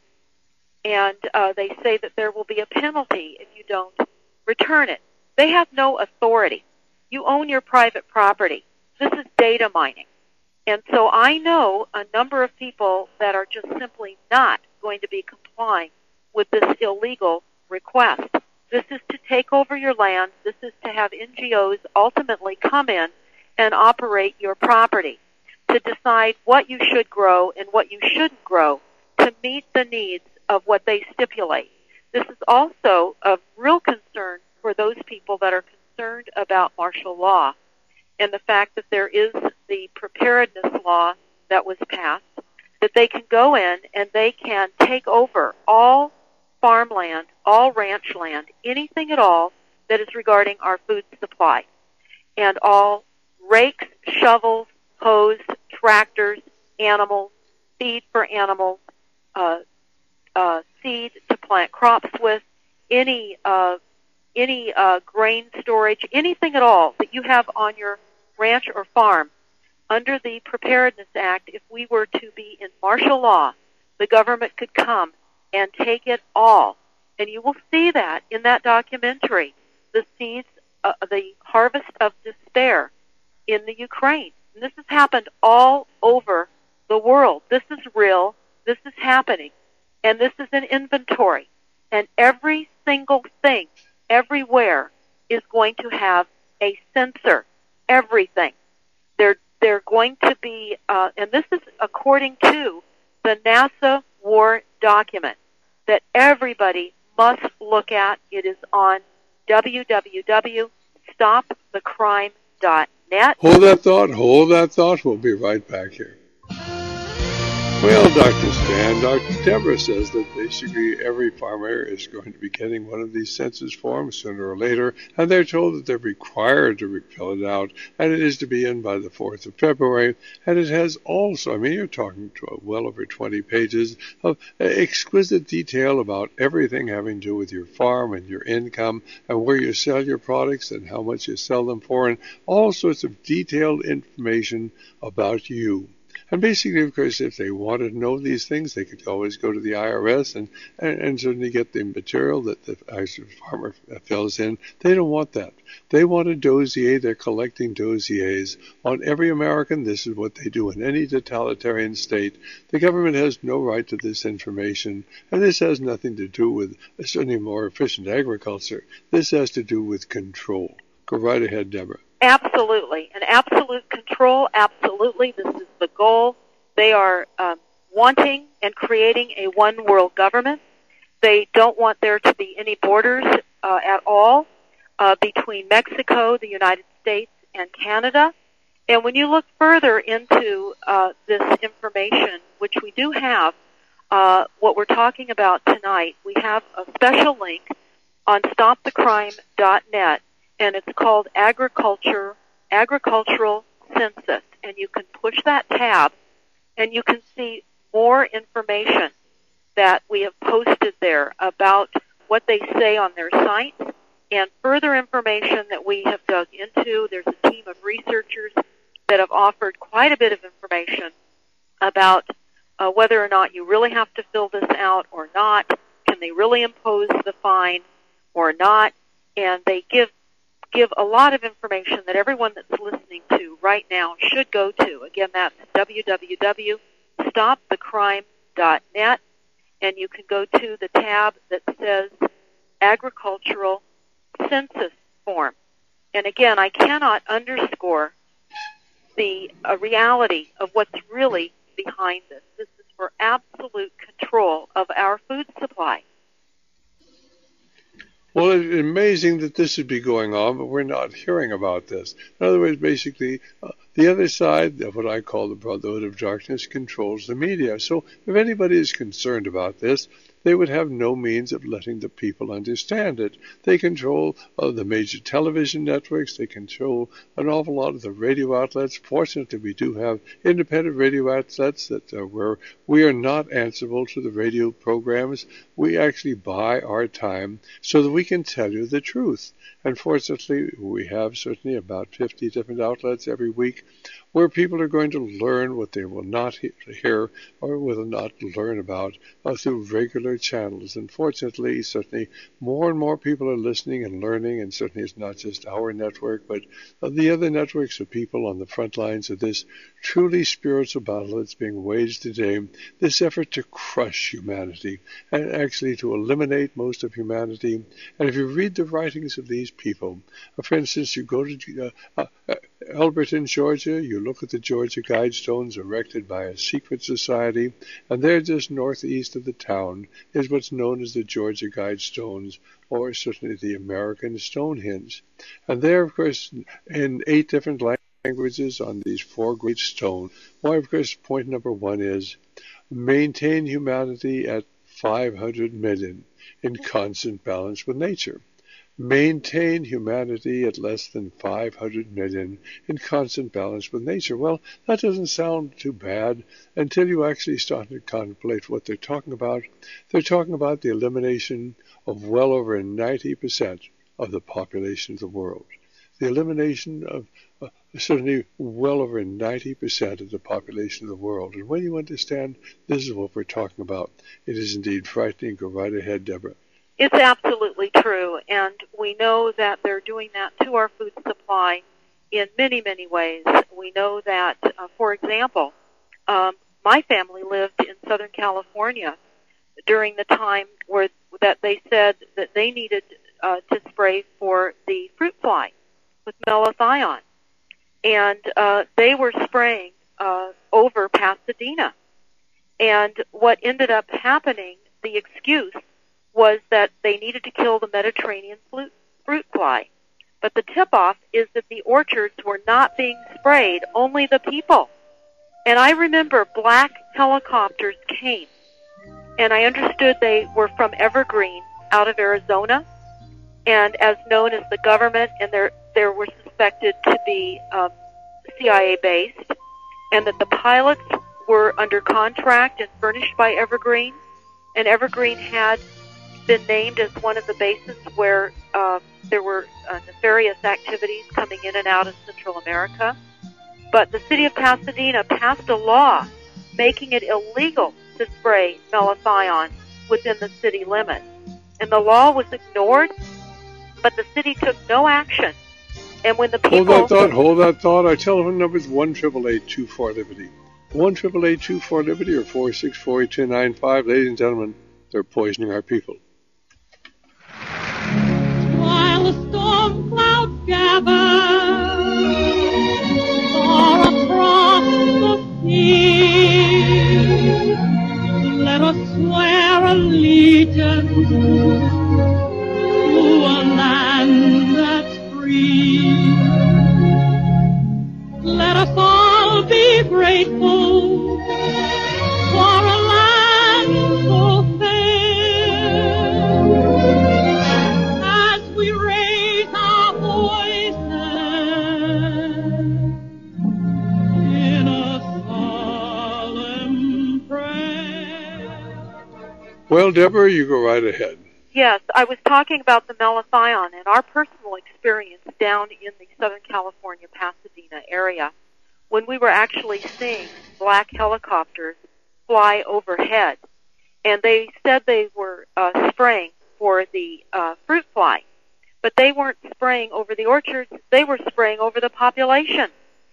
And uh, they say that there will be a penalty if you don't return it. They have no authority. You own your private property. This is data mining. And so I know a number of people that are just simply not going to be complying with this illegal request. This is to take over your land. This is to have N G Os ultimately come in and operate your property, to decide what you should grow and what you shouldn't grow to meet the needs of what they stipulate. This is also of real concern for those people that are concerned about martial law and the fact that there is the preparedness law that was passed, that they can go in and they can take over all farmland, all ranch land, anything at all that is regarding our food supply, and all rakes, shovels, hoes, tractors, animals, feed for animals, uh, uh, seed to plant crops with, any uh, any uh, grain storage, anything at all that you have on your ranch or farm. Under the Preparedness Act, if we were to be in martial law, the government could come and take it all And you will see that in that documentary, the seeds, uh, the harvest of despair in the Ukraine. And this has happened all over the world. This is real. This is happening. And this is an inventory. And every single thing, everywhere, is going to have a sensor. Everything. They're, they're going to be, uh, and this is according to the NASA war document that everybody must look at. It is on w w w dot stop the crime dot net. Hold that thought, hold that thought. We'll be right back here. Well, Doctor Stan, Doctor Deborah says that basically every farmer is going to be getting one of these census forms sooner or later, and they're told that they're required to fill it out, and it is to be in by the fourth of February, and it has also, I mean, you're talking to well over twenty pages of exquisite detail about everything having to do with your farm and your income and where you sell your products and how much you sell them for, and all sorts of detailed information about you. And basically, of course, if they wanted to know these things, they could always go to the I R S and, and, and certainly get the material that the farmer fills in. They don't want that. They want a dossier. They're collecting dossiers on every American. This is what they do in any totalitarian state. The government has no right to this information, and this has nothing to do with certainly more efficient agriculture. This has to do with control. Go right ahead, Deborah. Absolutely. An absolute control, absolutely. This is the goal. They are um, wanting and creating a one-world government. They don't want there to be any borders uh, at all uh, between Mexico, the United States, and Canada. And when you look further into uh, this information, which we do have, uh, what we're talking about tonight, we have a special link on stop the crime dot net. And it's called Agriculture, Agricultural Census. And you can push that tab, and you can see more information that we have posted there about what they say on their site, and further information that we have dug into. There's a team of researchers that have offered quite a bit of information about uh, whether or not you really have to fill this out or not. Can they really impose the fine or not? And they give give a lot of information that everyone that's listening to right now should go to. Again, that's w w w dot stop the crime dot net, and you can go to the tab that says Agricultural Census Form. And again, I cannot underscore the uh, reality of what's really behind this. This is for absolute control of our food supply. Well, it's amazing that this would be going on, but we're not hearing about this. In other words, basically, uh, the other side of what I call the Brotherhood of Darkness controls the media. So if anybody is concerned about this, they would have no means of letting the people understand it. They control uh, the major television networks. They control an awful lot of the radio outlets. Fortunately, we do have independent radio outlets that uh, where we are not answerable to the radio programs. We actually buy our time so that we can tell you the truth. And fortunately, we have certainly about fifty different outlets every week where people are going to learn what they will not hear or will not learn about uh, through regular channels. And fortunately, certainly, more and more people are listening and learning, and certainly it's not just our network, but uh, the other networks of people on the front lines of this truly spiritual battle that's being waged today, this effort to crush humanity and actually to eliminate most of humanity. And if you read the writings of these people, uh, for instance, you go to uh, uh, Elberton, Georgia, you look at the Georgia Guidestones erected by a secret society, and there just northeast of the town is what's known as the Georgia Guidestones, or certainly the American Stonehenge. And there, of course, in eight different languages on these four great stones, why, of course, point number one is maintain humanity at five hundred million in constant balance with nature. Maintain humanity at less than five hundred million in constant balance with nature. Well, that doesn't sound too bad until you actually start to contemplate what they're talking about. They're talking about the elimination of well over ninety percent of the population of the world. The elimination of uh, certainly well over ninety percent of the population of the world. And when you understand this is what we're talking about, it is indeed frightening. Go right ahead, Deborah. It's absolutely true, and we know that they're doing that to our food supply in many, many ways. We know that, uh, for example, um, my family lived in Southern California during the time where that they said that they needed uh, to spray for the fruit fly with malathion, and uh, they were spraying uh, over Pasadena. And what ended up happening, the excuse was that they needed to kill the Mediterranean fruit fly. But the tip-off is that the orchards were not being sprayed, only the people. And I remember black helicopters came, and I understood they were from Evergreen out of Arizona, and as known as the government, and there there were suspected to be um, C I A-based, and that the pilots were under contract and furnished by Evergreen, and Evergreen had been named as one of the bases where uh, there were uh, nefarious activities coming in and out of Central America. But the city of Pasadena passed a law making it illegal to spray malathion within the city limits. And the law was ignored, but the city took no action. And when the people... Hold that thought, hold that thought. Our telephone number is one eight eight eight, two four, Liberty. one eight eight eight, two four, Liberty or four six four, eight two nine five. Ladies and gentlemen, they're poisoning our people. While the storm clouds gather far across the sea, let us swear allegiance to a land that's free. Let us all be grateful for a land so fair. As we raise our voices in a solemn prayer. Well, Deborah, you go right ahead. Yes, I was talking about the malathion and our personal experience down in the Southern California, Pasadena area when we were actually seeing black helicopters fly overhead. And they said they were uh, spraying for the uh, fruit fly, but they weren't spraying over the orchards, they were spraying over the population.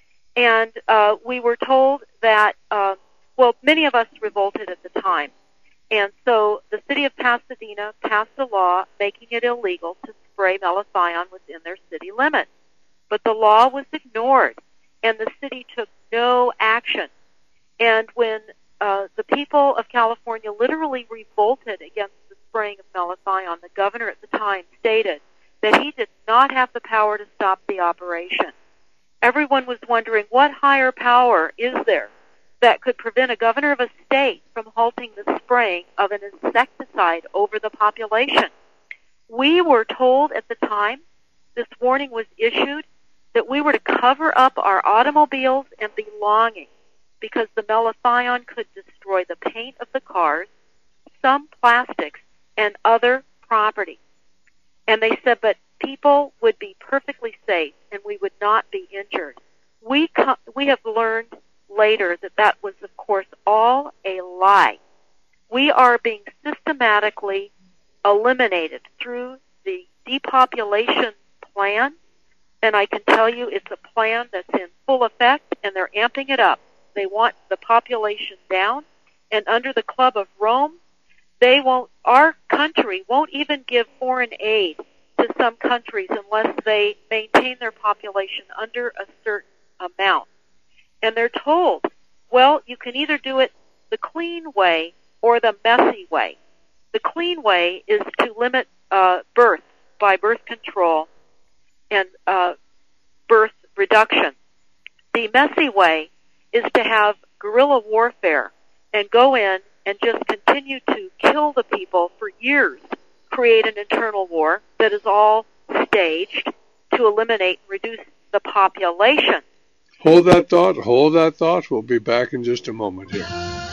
And uh, we were told that, uh, well, many of us revolted at the time. And so the city of Pasadena passed a law making it illegal to spray malathion within their city limits. But the law was ignored, and the city took no action. And when uh, the people of California literally revolted against the spraying of malathion, the governor at the time stated that he did not have the power to stop the operation. Everyone was wondering, what higher power is there that could prevent a governor of a state from halting the spraying of an insecticide over the population? We were told at the time, this warning was issued, that we were to cover up our automobiles and belongings because the malathion could destroy the paint of the cars, some plastics, and other property. And they said, but people would be perfectly safe and we would not be injured. We co- we have learned later that that was, of course, all a lie. We are being systematically eliminated through the depopulation plan, and I can tell you it's a plan that's in full effect, and they're amping it up. They want the population down, and under the Club of Rome, they won't, our country won't even give foreign aid to some countries unless they maintain their population under a certain amount. And they're told, well, you can either do it the clean way or the messy way. The clean way is to limit uh, birth by birth control and uh, birth reduction. The messy way is to have guerrilla warfare and go in and just continue to kill the people for years, create an internal war that is all staged to eliminate and reduce the population. Hold that thought, hold that thought. We'll be back in just a moment here.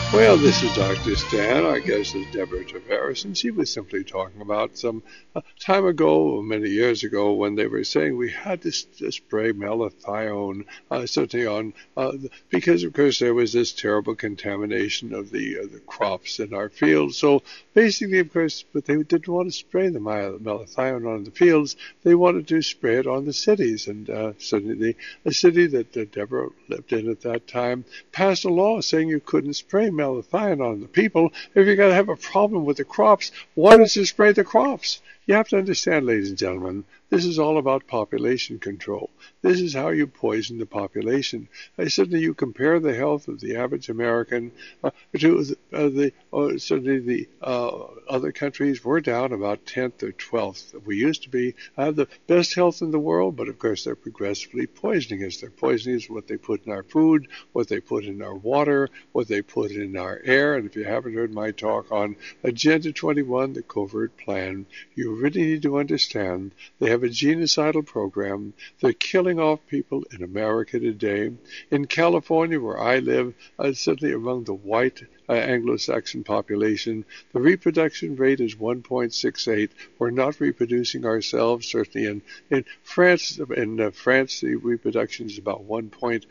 Well, this is Doctor Stan. Our guest is Deborah Tavares, and she was simply talking about some uh, time ago, many years ago, when they were saying we had to, to spray malathion, uh, certainly on, uh, because of course there was this terrible contamination of the uh, the crops in our fields. So basically, of course, but they didn't want to spray the malathion on the fields. They wanted to spray it on the cities, and uh, certainly the, the city that uh, Deborah lived in at that time passed a law saying you couldn't spray malathion on the people. If you're going to have a problem with the crops, why don't you spray the crops? You have to understand, ladies and gentlemen, this is all about population control. This is how you poison the population. I certainly you compare the health of the average American uh, to the, uh, the uh, certainly the uh, other countries. We're down about tenth or twelfth. We used to be have the best health in the world, but of course they're progressively poisoning us. They're poisoning us what they put in our food, what they put in our water, what they put in our air. And if you haven't heard my talk on Agenda twenty-one, the covert plan, you really need to understand they have a genocidal program. They're killing off people in America today. In California, where I live, uh, certainly among the white uh, Anglo-Saxon population, the reproduction rate is one point six eight. We're not reproducing ourselves. Certainly in, in France, in uh, France, the reproduction is about one point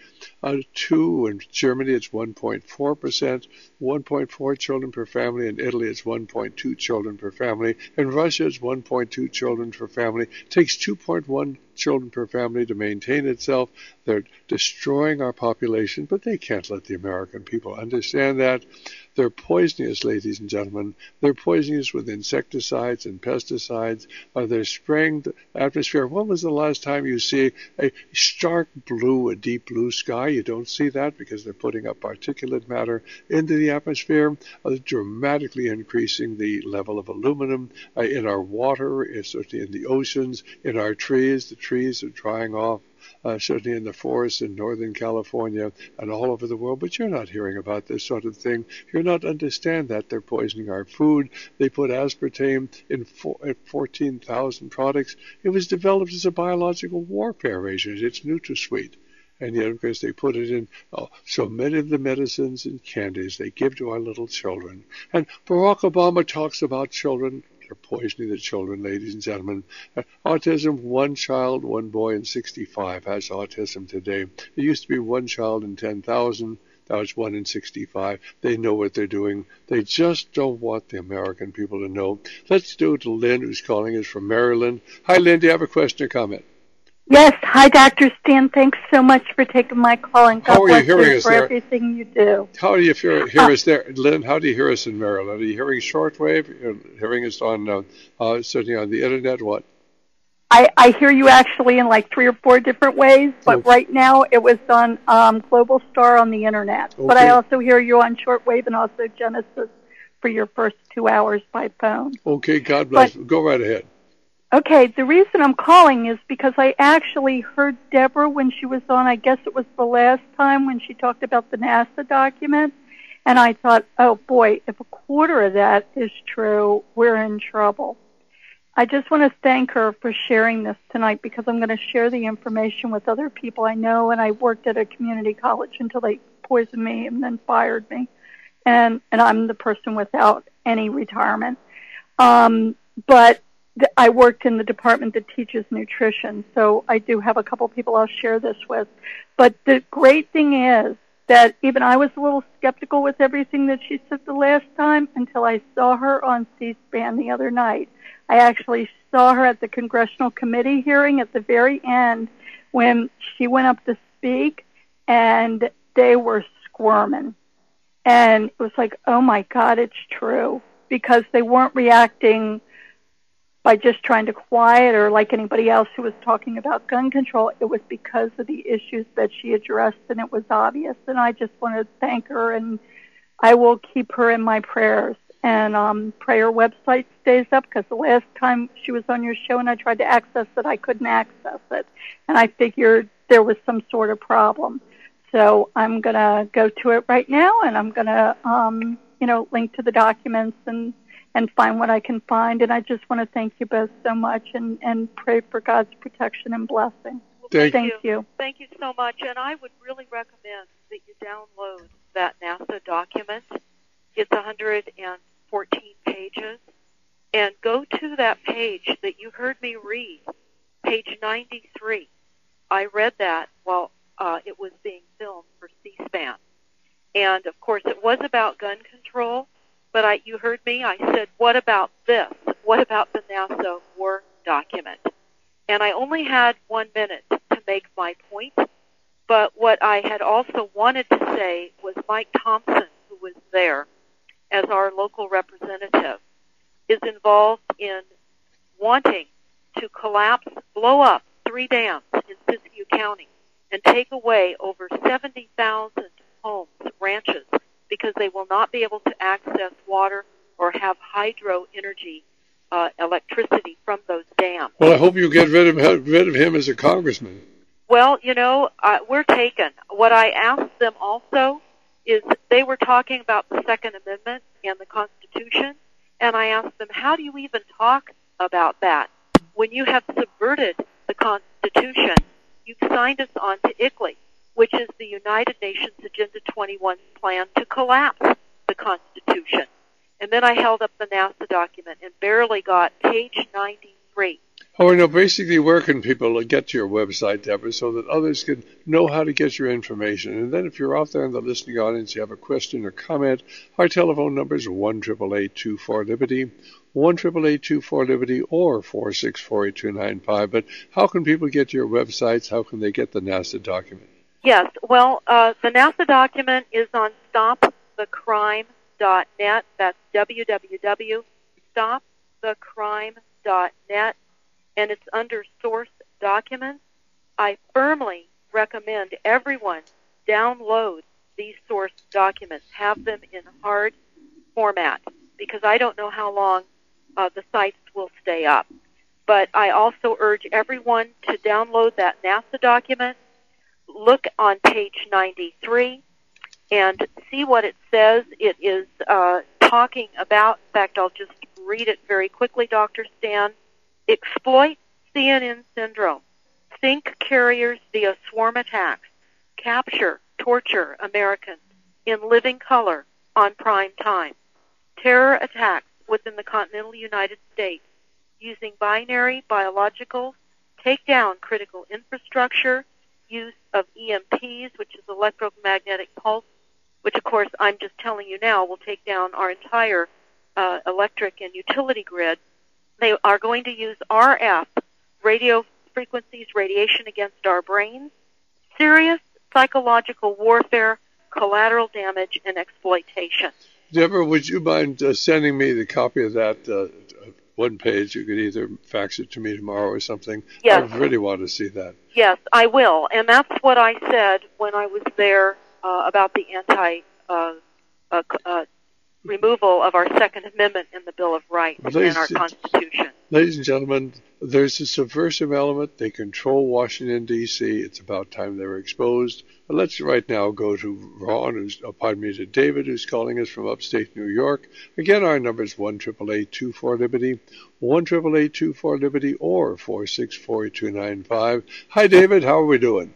two. In Germany, it's one point four percent, one point four children per family. In Italy, it's one point two children per family. In Russia, it's one point two children per family. It takes two point one children per family to maintain itself. They're destroying our population, but they can't let the American people understand that. They're poisoning us, ladies and gentlemen. They're poisoning us with insecticides and pesticides. Uh, they're spraying the atmosphere. When was the last time you see a stark blue, a deep blue sky? You don't see that because they're putting up particulate matter into the atmosphere, uh, dramatically increasing the level of aluminum uh, in our water, certainly in the oceans, in our trees. The trees are drying off. Uh, certainly in the forests in Northern California and all over the world, but you're not hearing about this sort of thing. You're not understand that they're poisoning our food. They put aspartame in fourteen thousand products. It was developed as a biological warfare agent. It's NutraSweet. And yet, of course, they put it in oh, so many of the medicines and candies they give to our little children. And Barack Obama talks about children. They're poisoning the children, ladies and gentlemen. Uh, autism, one child, one boy in sixty-five has autism today. It used to be one child in ten thousand. Now it's one in sixty-five. They know what they're doing. They just don't want the American people to know. Let's do it to Lynn, who's calling us from Maryland. Hi, Lynn. Do you have a question or comment? Yes. Hi, Doctor Stan. Thanks so much for taking my call, and God how are bless you hearing you us for there? everything you do. How do you hear, hear Uh, us there, Lynn? How do you hear us in Maryland? Are you hearing shortwave? You're hearing us on uh, uh, certainly on the internet? What? I, I hear you actually in like three or four different ways, but Oh. right now it was on um, Global Star on the internet. But I Okay. also hear you on shortwave and also Genesis for your first two hours by phone. Okay, God bless. Go right ahead. Okay, the reason I'm calling is because I actually heard Deborah when she was on, I guess it was the last time when she talked about the NASA document, and I thought, oh boy, if a quarter of that is true, we're in trouble. I just want to thank her for sharing this tonight because I'm going to share the information with other people I know, and I worked at a community college until they poisoned me and then fired me, and, and I'm the person without any retirement. Um, but th- I worked in the department that teaches nutrition, so I do have a couple people I'll share this with. But the great thing is that even I was a little skeptical with everything that she said the last time until I saw her on C-SPAN the other night. I actually saw her at the Congressional Committee hearing at the very end when she went up to speak, and they were squirming. And it was like, oh, my God, it's true, because they weren't reacting by just trying to quiet or like anybody else who was talking about gun control. It was because of the issues that she addressed, and it was obvious. And I just want to thank her, and I will keep her in my prayers. And um, pray her website stays up, because the last time she was on your show and I tried to access it, I couldn't access it. And I figured there was some sort of problem. So I'm going to go to it right now, and I'm going to, um, you know, link to the documents and, and find what I can find. And I just want to thank you both so much and, and pray for God's protection and blessing. Thank, thank you. Thank you so much. And I would really recommend that you download that NASA document It's one hundred fourteen pages. And go to that page that you heard me read, page ninety-three. I read that while uh, it was being filmed for C-SPAN. And, of course, it was about gun control, but I, you heard me. I said, what about this? What about the NASA war document? And I only had one minute to make my point, but what I had also wanted to say was Mike Thompson, who was there as our local representative, is involved in wanting to collapse, blow up three dams in Siskiyou County and take away over seventy thousand homes, ranches, because they will not be able to access water or have hydro energy uh, electricity from those dams. Well, I hope you get rid of, rid of him as a congressman. Well, you know, uh, we're taken. What I asked them also is they were talking about the Second Amendment and the Constitution, and I asked them, how do you even talk about that when you have subverted the Constitution? You've signed us on to I C L I, which is the United Nations Agenda twenty-one plan to collapse the Constitution. And then I held up the NASA document and barely got page ninety-three. Oh, no, basically, where can people get to your website, Deborah, so that others can know how to get your information? And then if you're out there in the listening audience, you have a question or comment, our telephone number is one eight eight eight, two four, Liberty, one eight eight eight, two four, Liberty, or four six four, eight two nine five. But how can people get to your websites? How can they get the NASA document? Yes, well, uh, the NASA document is on stop the crime dot net. That's w w w dot stop the crime dot net. And it's under source documents. I firmly recommend everyone download these source documents, have them in hard format, because I don't know how long uh, the sites will stay up. But I also urge everyone to download that NASA document, look on page ninety-three, and see what it says. It is uh, talking about, in fact, I'll just read it very quickly, Doctor Stan. Exploit C N N syndrome, sink carriers via swarm attacks, capture, torture Americans in living color on prime time, terror attacks within the continental United States using binary biologicals, take down critical infrastructure, use of E M Ps, which is electromagnetic pulse, which of course I'm just telling you now will take down our entire uh, electric and utility grid. They are going to use R F, radio frequencies, radiation against our brains, serious psychological warfare, collateral damage, and exploitation. Deborah, would you mind uh, sending me the copy of that uh, one page? You could either fax it to me tomorrow or something. Yes. I really want to see that. Yes, I will. And that's what I said when I was there uh, about the anti uh, uh, uh, removal of our Second Amendment in the Bill of Rights Ladies, and our Constitution. Ladies and gentlemen, there's a subversive element. They control Washington, D C It's about time they were exposed. But let's right now go to Ron, who's, oh, pardon me, to David, who's calling us from upstate New York. Again, our number is one eight eight eight, two four, Liberty, one eight eight eight, two four, Liberty, or four six four, eight two nine five. Hi, David. How are we doing?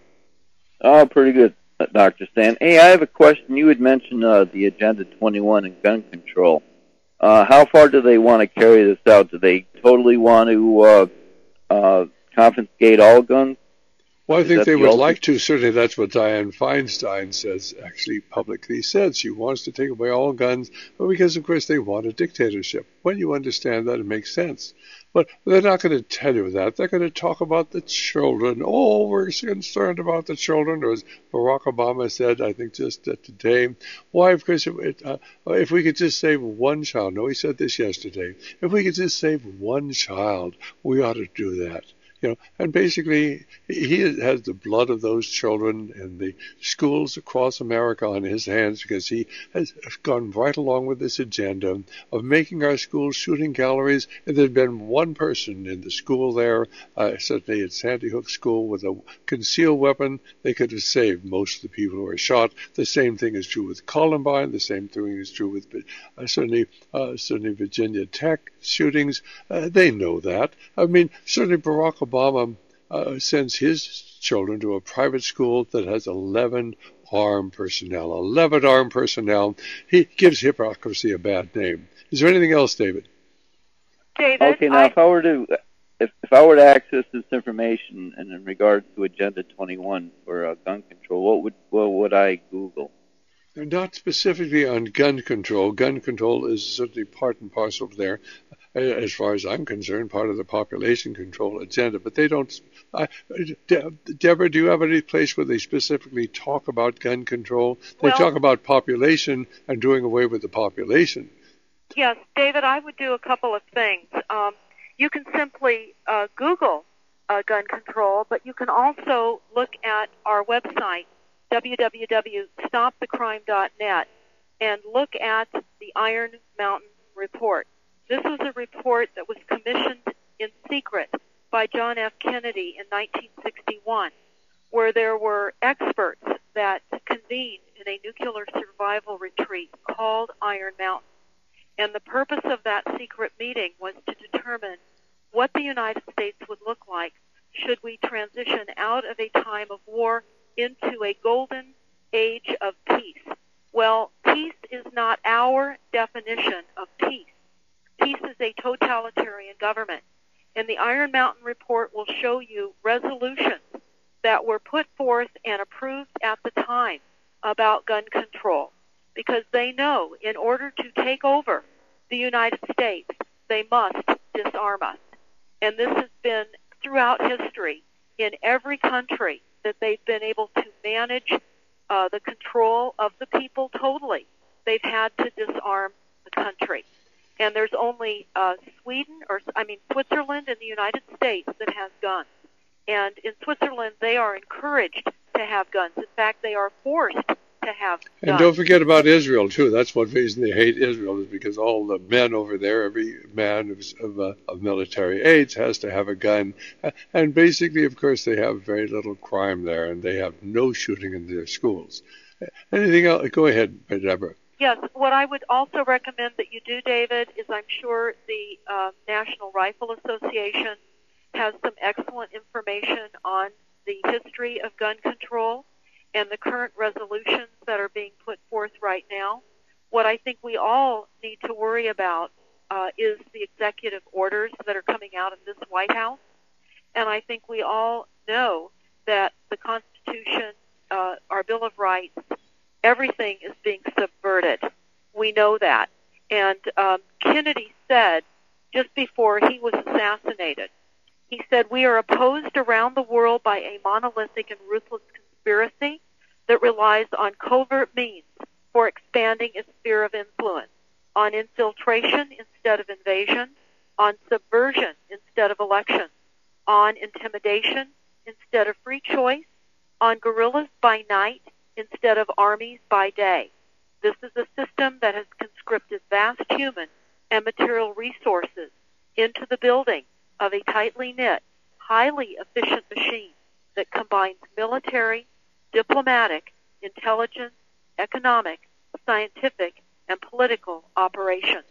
Oh, pretty good, Doctor Stan. Hey, I have a question. You had mentioned uh, the Agenda twenty-one and gun control. Uh, how far do they want to carry this out? Do they totally want to uh, uh, confiscate all guns? Well, I Is think that they the would ultimate- like to. Certainly that's what Dianne Feinstein says, actually publicly said. She wants to take away all guns, but because, of course, they want a dictatorship. When you understand that, it makes sense. But they're not going to tell you that. They're going to talk about the children. Oh, we're concerned about the children. Or as Barack Obama said, I think just uh, today, why, of course, it, uh, if we could just save one child. No, he said this yesterday. If we could just save one child, we ought to do that. You know, and basically, he has the blood of those children and the schools across America on his hands because he has gone right along with this agenda of making our schools shooting galleries. And there had been one person in the school there, uh, certainly at Sandy Hook School, with a concealed weapon. They could have saved most of the people who were shot. The same thing is true with Columbine. The same thing is true with uh, certainly, uh, certainly Virginia Tech shootings. Uh, they know that. I mean, certainly Barack Obama Obama uh, sends his children to a private school that has eleven armed personnel, eleven armed personnel. He gives hypocrisy a bad name. Is there anything else, David? David, okay, now I... if I were to if, if I were to access this information and in regards to Agenda twenty-one for uh, gun control, what would what would I Google? Not specifically on gun control. Gun control is certainly part and parcel there, as far as I'm concerned, part of the population control agenda. But they don't. I, De- Deborah, do you have any place where they specifically talk about gun control? They well, talk about population and doing away with the population. Yes, David, I would do a couple of things. Um, you can simply uh, Google uh, gun control, but you can also look at our website, w w w dot stop the crime dot net, and look at the Iron Mountain Report. This was a report that was commissioned in secret by John F. Kennedy in nineteen sixty-one, where there were experts that convened in a nuclear survival retreat called Iron Mountain. And the purpose of that secret meeting was to determine what the United States would look like should we transition out of a time of war into a golden age of peace. Well, peace is not our definition of peace. Peace is a totalitarian government. And the Iron Mountain Report will show you resolutions that were put forth and approved at the time about gun control, because they know in order to take over the United States, they must disarm us. And this has been throughout history in every country that they've been able to manage uh, the control of the people totally. They've had to disarm the country. And there's only uh, Sweden, or I mean Switzerland and the United States that has guns. And in Switzerland, they are encouraged to have guns. In fact, they are forced to have guns. And don't forget about Israel, too. That's one reason they hate Israel, is because all the men over there, every man of, of, uh, of military age has to have a gun. And basically, of course, they have very little crime there, and they have no shooting in their schools. Anything else? Go ahead, Deborah. Yes, what I would also recommend that you do, David, is I'm sure the uh, National Rifle Association has some excellent information on the history of gun control and the current resolutions that are being put forth right now. What I think we all need to worry about uh, is the executive orders that are coming out of this White House. And I think we all know that the Constitution, uh, our Bill of Rights, everything is being subverted. We know that. And um, Kennedy said, just before he was assassinated, he said, "We are opposed around the world by a monolithic and ruthless conspiracy that relies on covert means for expanding its sphere of influence, on infiltration instead of invasion, on subversion instead of elections, on intimidation instead of free choice, on guerrillas by night instead of armies by day. This is a system that has conscripted vast human and material resources into the building of a tightly knit, highly efficient machine that combines military, diplomatic, intelligence, economic, scientific, and political operations."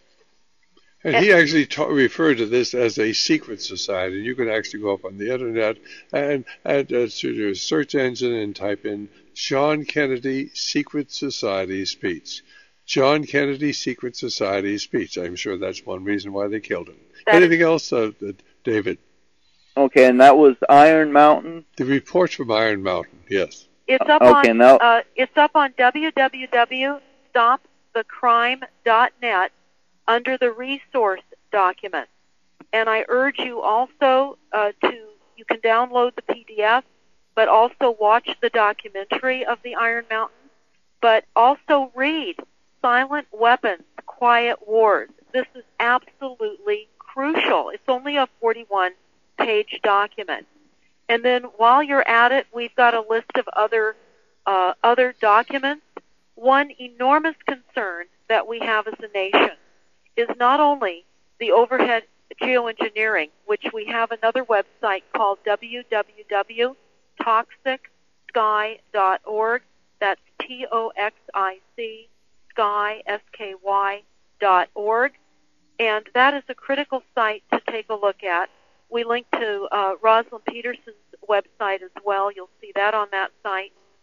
And, and he actually ta- referred to this as a secret society. You can actually go up on the internet and add uh, to your search engine and type in John Kennedy Secret Society speech. John Kennedy Secret Society speech. I'm sure that's one reason why they killed him. That Anything is- else, uh, David? Okay, and that was Iron Mountain? The reports from Iron Mountain, yes. It's up okay, on now- uh, it's up on w w w dot stop the crime dot net under the resource documents. And I urge you also uh, to, you can download the P D F, but also watch the documentary of the Iron Mountain, but also read Silent Weapons, Quiet Wars. This is absolutely crucial. It's only a forty-one page document. And then while you're at it, we've got a list of other uh, other documents. One enormous concern that we have as a nation is not only the overhead geoengineering, which we have another website called w w w dot toxic sky dot org. That's T O X I C, sky, S K Y, dot org. And that is a critical site to take a look at. We link to uh, Rosalind Peterson's website as well. You'll see that on that site.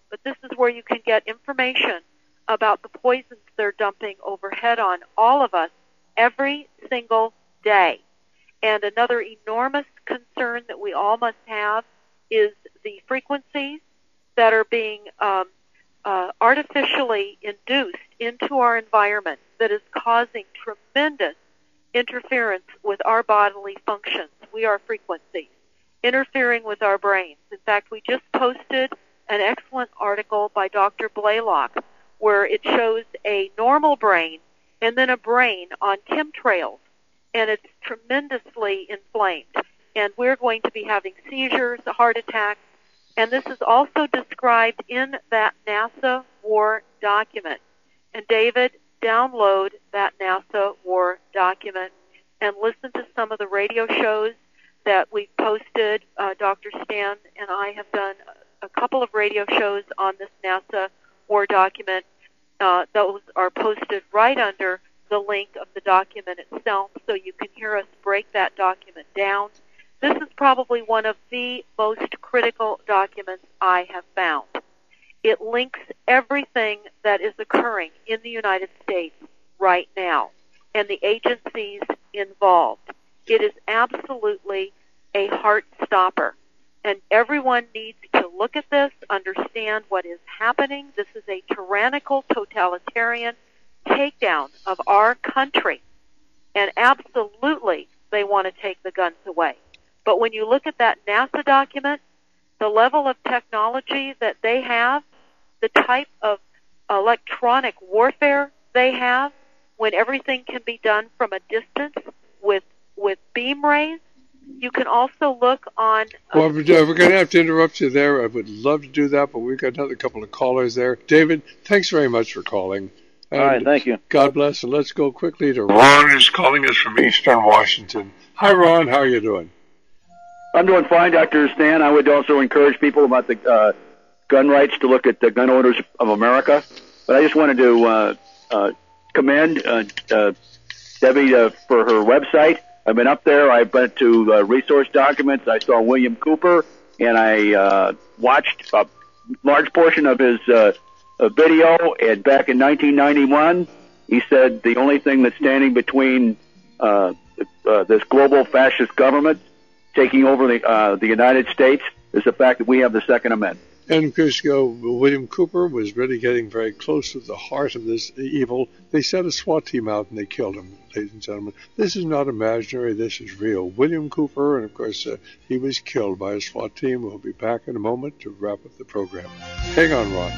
but this is where you can get information about the poisons they're dumping overhead on all of us every single day. And another enormous concern that we all must have is the frequencies that are being um, uh, artificially induced into our environment that is causing tremendous interference with our bodily functions. We are frequencies, interfering with our brains. In fact, we just posted an excellent article by Doctor Blaylock where it shows a normal brain and then a brain on chemtrails, and it's tremendously inflamed. And we're going to be having seizures, heart attacks, and this is also described in that NASA war document. And David, download that NASA war document and listen to some of the radio shows that we've posted. Uh, Doctor Stan and I have done a couple of radio shows on this NASA war document. Uh, those are posted right under the link of the document itself, so you can hear us break that document down. This is probably one of the most critical documents I have found. It links everything that is occurring in the United States right now and the agencies involved. It is absolutely a heart stopper. And everyone needs to look at this, understand what is happening. This is a tyrannical, totalitarian takedown of our country. And absolutely, they want to take the guns away. But when you look at that NASA document, the level of technology that they have, the type of electronic warfare they have, when everything can be done from a distance with with beam rays, you can also look on... Uh, well, we're going to have to interrupt you there. I would love to do that, but we've got another couple of callers there. David, thanks very much for calling. And all right, thank you. God bless, and let's go quickly to Ron, who's calling us from Eastern Washington. Hi, Ron. How are you doing? I'm doing fine, Doctor Stan. I would also encourage people about the uh, gun rights to look at the gun owners of America. But I just wanted to uh, uh, commend uh, uh, Debbie uh, for her website. I've been up there. I went to uh, resource documents. I saw William Cooper, and I uh, watched a large portion of his uh, uh, video. And back in nineteen ninety-one, he said the only thing that's standing between uh, uh, this global fascist government taking over the uh, the United States is the fact that we have the Second Amendment. And of course, you know, William Cooper was really getting very close to the heart of this evil. They sent a SWAT team out and they killed him, ladies and gentlemen. This is not imaginary. This is real. William Cooper, and of course, uh, he was killed by a SWAT team. We'll be back in a moment to wrap up the program. Hang on, Ron.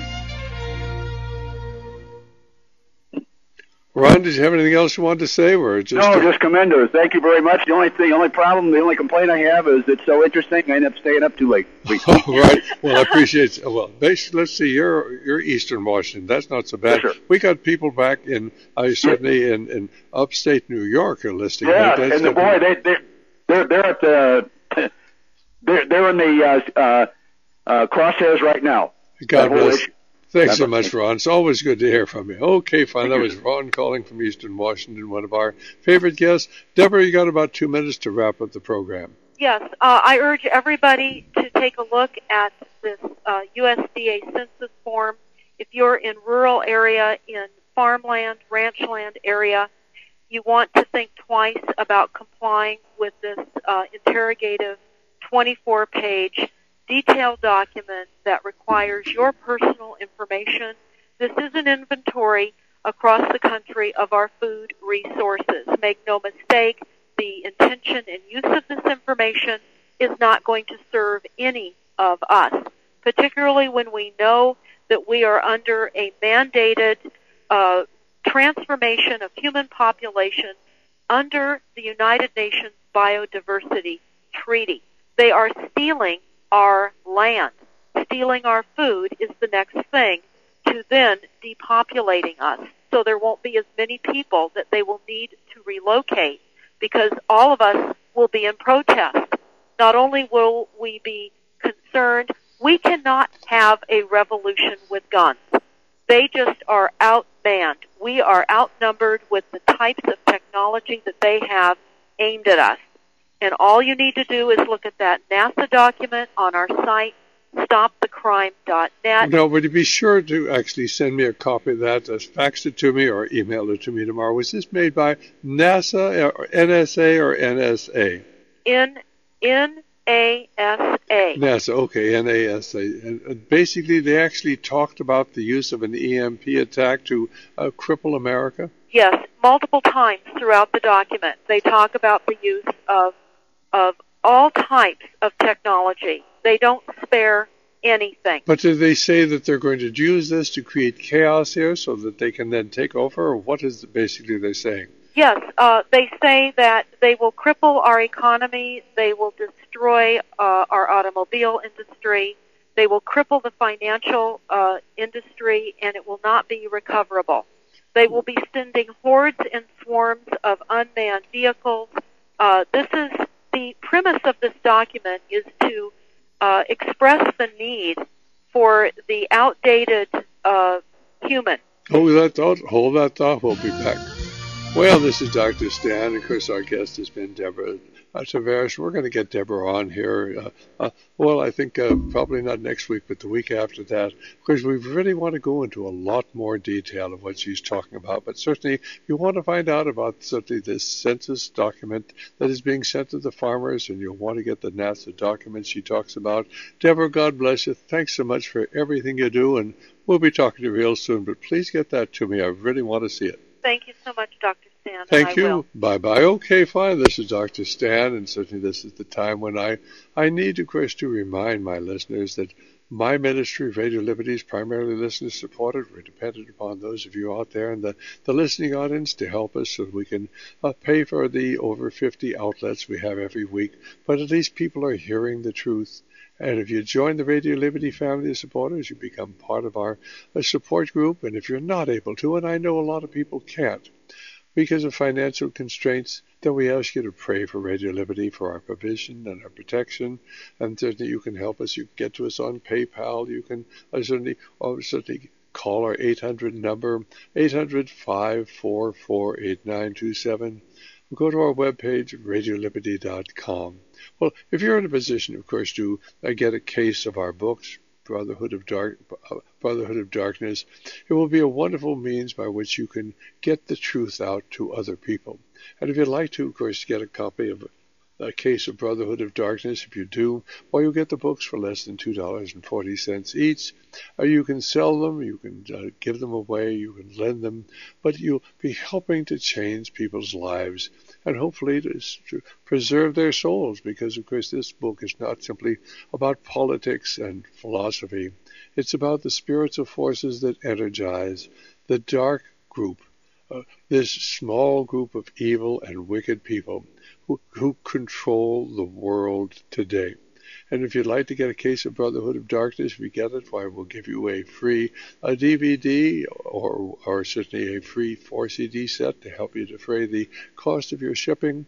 Ron, did you have anything else you wanted to say? Or just no, to... just commend her. Thank you very much. The only thing, the only problem, the only complaint I have is it's so interesting. I end up staying up too late. Oh, right. Well, I appreciate it. Well, basically, let's see. You're you're Eastern Washington. That's not so bad. Yes, sir. We got people back in, uh, certainly in, in upstate New York are listening. Yeah, That's and the boy, they they they're they're at the they're they're in the uh, uh, uh, crosshairs right now. God bless. Issue. Thanks so much, Ron. It's always good to hear from you. Okay, fine. That was Ron calling from Eastern Washington, one of our favorite guests. Deborah, you got about two minutes to wrap up the program. Yes, uh, I urge everybody to take a look at this uh, U S D A census form. If you're in rural area, in farmland, ranchland area, you want to think twice about complying with this uh, interrogative twenty-four page detailed document that requires your personal information. This is an inventory across the country of our food resources. Make no mistake, the intention and use of this information is not going to serve any of us, particularly when we know that we are under a mandated uh, transformation of human population under the United Nations Biodiversity Treaty. They are stealing our land. Stealing our food is the next thing to then depopulating us. So there won't be as many people that they will need to relocate because all of us will be in protest. Not only will we be concerned, we cannot have a revolution with guns. They just are outmanned. We are outnumbered with the types of technology that they have aimed at us. And all you need to do is look at that NASA document on our site. stop the crime dot net. Now, would you be sure to actually send me a copy of that, uh, fax it to me or email it to me tomorrow? Was this made by NASA or N S A or N S A? N N A S A. NASA, okay, N A S A. And basically, they actually talked about the use of an E M P attack to uh, cripple America? Yes, multiple times throughout the document. They talk about the use of of all types of technology. They don't spare anything. But do they say that they're going to use this to create chaos here so that they can then take over, or what is basically they're saying? Yes, uh, they say that they will cripple our economy, they will destroy uh, our automobile industry, they will cripple the financial uh, industry, and it will not be recoverable. They will be sending hordes and swarms of unmanned vehicles. Uh, this is the premise of this document is to uh, express the need for the outdated uh, human. Hold that thought. Hold that thought. We'll be back. Well, this is Doctor Stan. Of course, our guest has been Deborah uh, Tavares. We're going to get Deborah on here. Uh, uh, well, I think uh, probably not next week, but the week after that. Because we really want to go into a lot more detail of what she's talking about. But certainly, you want to find out about certainly this census document that is being sent to the farmers, and you'll want to get the NASA document she talks about. Deborah, God bless you. Thanks so much for everything you do, and we'll be talking to you real soon. But please get that to me. I really want to see it. Thank you so much, Doctor Stan. Thank I you. will. Bye-bye. Okay, fine. This is Doctor Stan, and certainly this is the time when I, I need, of course, to remind my listeners that my ministry, Radio Liberty, is primarily listener-supported. We're dependent upon those of you out there in the, the listening audience to help us so that we can uh, pay for the over fifty outlets we have every week. But at least people are hearing the truth. And if you join the Radio Liberty family of supporters, you become part of our uh, support group. And if you're not able to, and I know a lot of people can't, because of financial constraints, then we ask you to pray for Radio Liberty for our provision and our protection. And certainly you can help us. You can get to us on PayPal. You can uh, certainly, uh, certainly call our eight hundred number, eight hundred, five four four, eight nine two seven. Go to our webpage, radio liberty dot com. Well, if you're in a position, of course, to uh, get a case of our books, Brotherhood of Dark, uh, Brotherhood of Darkness, it will be a wonderful means by which you can get the truth out to other people. And if you'd like to, of course, get a copy of a case of Brotherhood of Darkness, if you do, well, you'll get the books for less than two dollars and forty cents each. Or you can sell them, you can uh, give them away, you can lend them, but you'll be helping to change people's lives and hopefully to, to preserve their souls, because, of course, this book is not simply about politics and philosophy. It's about the spiritual forces that energize the dark group, uh, this small group of evil and wicked people who, who control the world today. And if you'd like to get a case of Brotherhood of Darkness, if you get it, why, we'll give you a free a D V D or, or certainly a free four C D set to help you defray the cost of your shipping.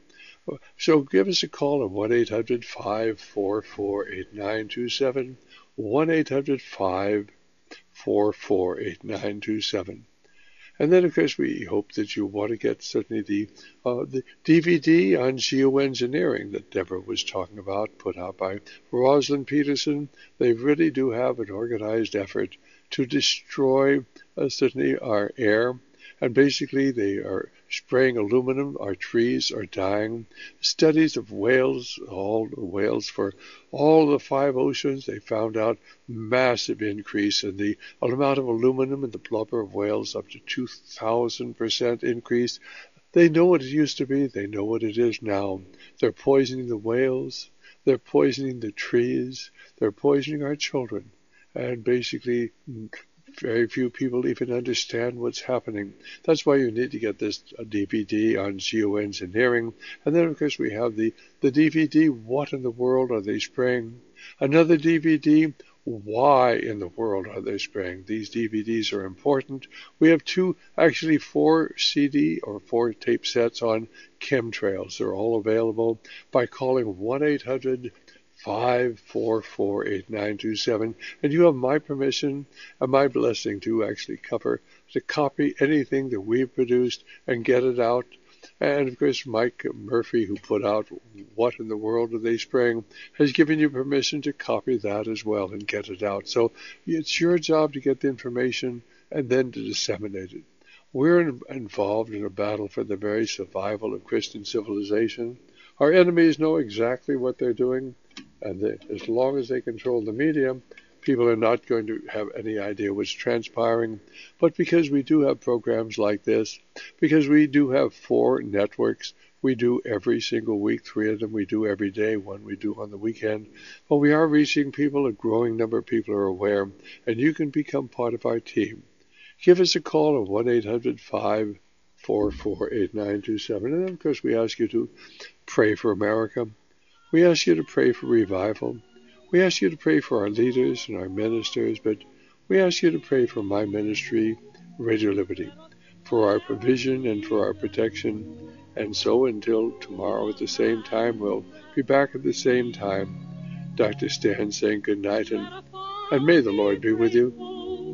So give us a call at one eight hundred, five four four, eight nine two seven, one eight hundred, five four four, eight nine two seven. And then, of course, we hope that you want to get certainly the uh, the D V D on geoengineering that Deborah was talking about, put out by Rosalind Peterson. They really do have an organized effort to destroy uh, certainly our air. And basically, they are spraying aluminum. Our trees are dying. Studies of whales, all the whales for all the five oceans, they found out massive increase in the amount of aluminum in the blubber of whales, up to two thousand percent increase. They know what it used to be. They know what it is now. They're poisoning the whales. They're poisoning the trees. They're poisoning our children. And basically, very few people even understand what's happening. That's why you need to get this uh, D V D on geoengineering. And then, of course, we have the, the D V D, What in the World Are They Spraying? Another D V D, Why in the World Are They Spraying? These D V Ds are important. We have two, actually four C D or four tape sets on chemtrails. They're all available by calling one eight hundred, five four four, eight nine two seven, and you have my permission and my blessing to actually cover, to copy anything that we've produced and get it out. And, of course, Mike Murphy, who put out What in the World Are They Spraying, has given you permission to copy that as well and get it out. So it's your job to get the information and then to disseminate it. We're in, involved in a battle for the very survival of Christian civilization. Our enemies know exactly what they're doing, and they, as long as they control the media, people are not going to have any idea what's transpiring. But because we do have programs like this, because we do have four networks, we do every single week, three of them we do every day, one we do on the weekend. But we are reaching people, a growing number of people are aware, and you can become part of our team. Give us a call at one eight hundred five four four eight nine two seven. And then, of course, we ask you to pray for America. We ask you to pray for revival. We ask you to pray for our leaders and our ministers, but we ask you to pray for my ministry, Radio Liberty, for our provision and for our protection. And so until tomorrow at the same time, we'll be back at the same time. Doctor Stan saying good night, and, and may the Lord be with you.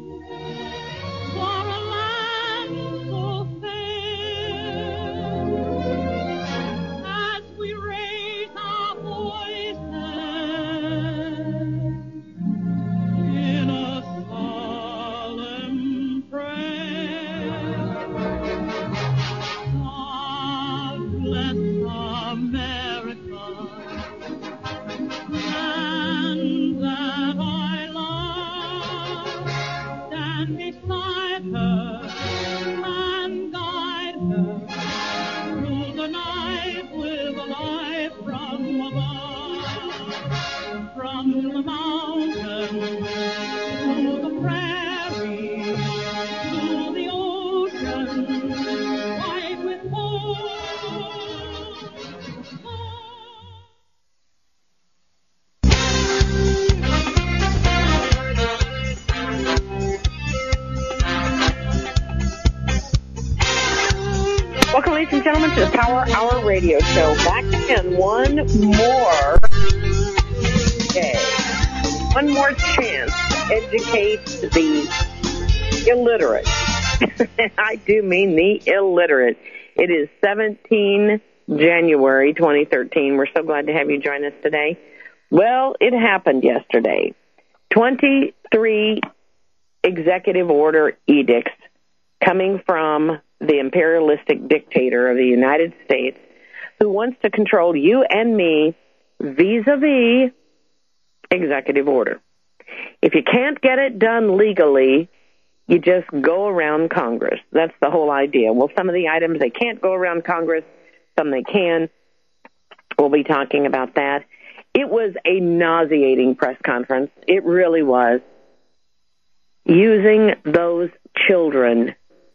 Welcome, ladies and gentlemen, to the Power Hour Radio Show. Back again, one more day, one more chance to educate the illiterate. I do mean the illiterate. It is seventeenth of January, twenty thirteen. We're so glad to have you join us today. Well, it happened yesterday. twenty-three executive order edicts coming from the imperialistic dictator of the United States who wants to control you and me vis-a-vis executive order. If you can't get it done legally, you just go around Congress. That's the whole idea. Well, some of the items they can't go around Congress, some they can. We'll be talking about that. It was a nauseating press conference. It really was. Using those children,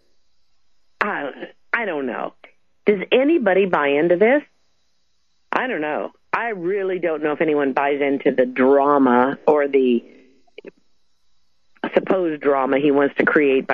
I, I don't know. Does anybody buy into this? I don't know. I really don't know if anyone buys into the drama or the supposed drama he wants to create by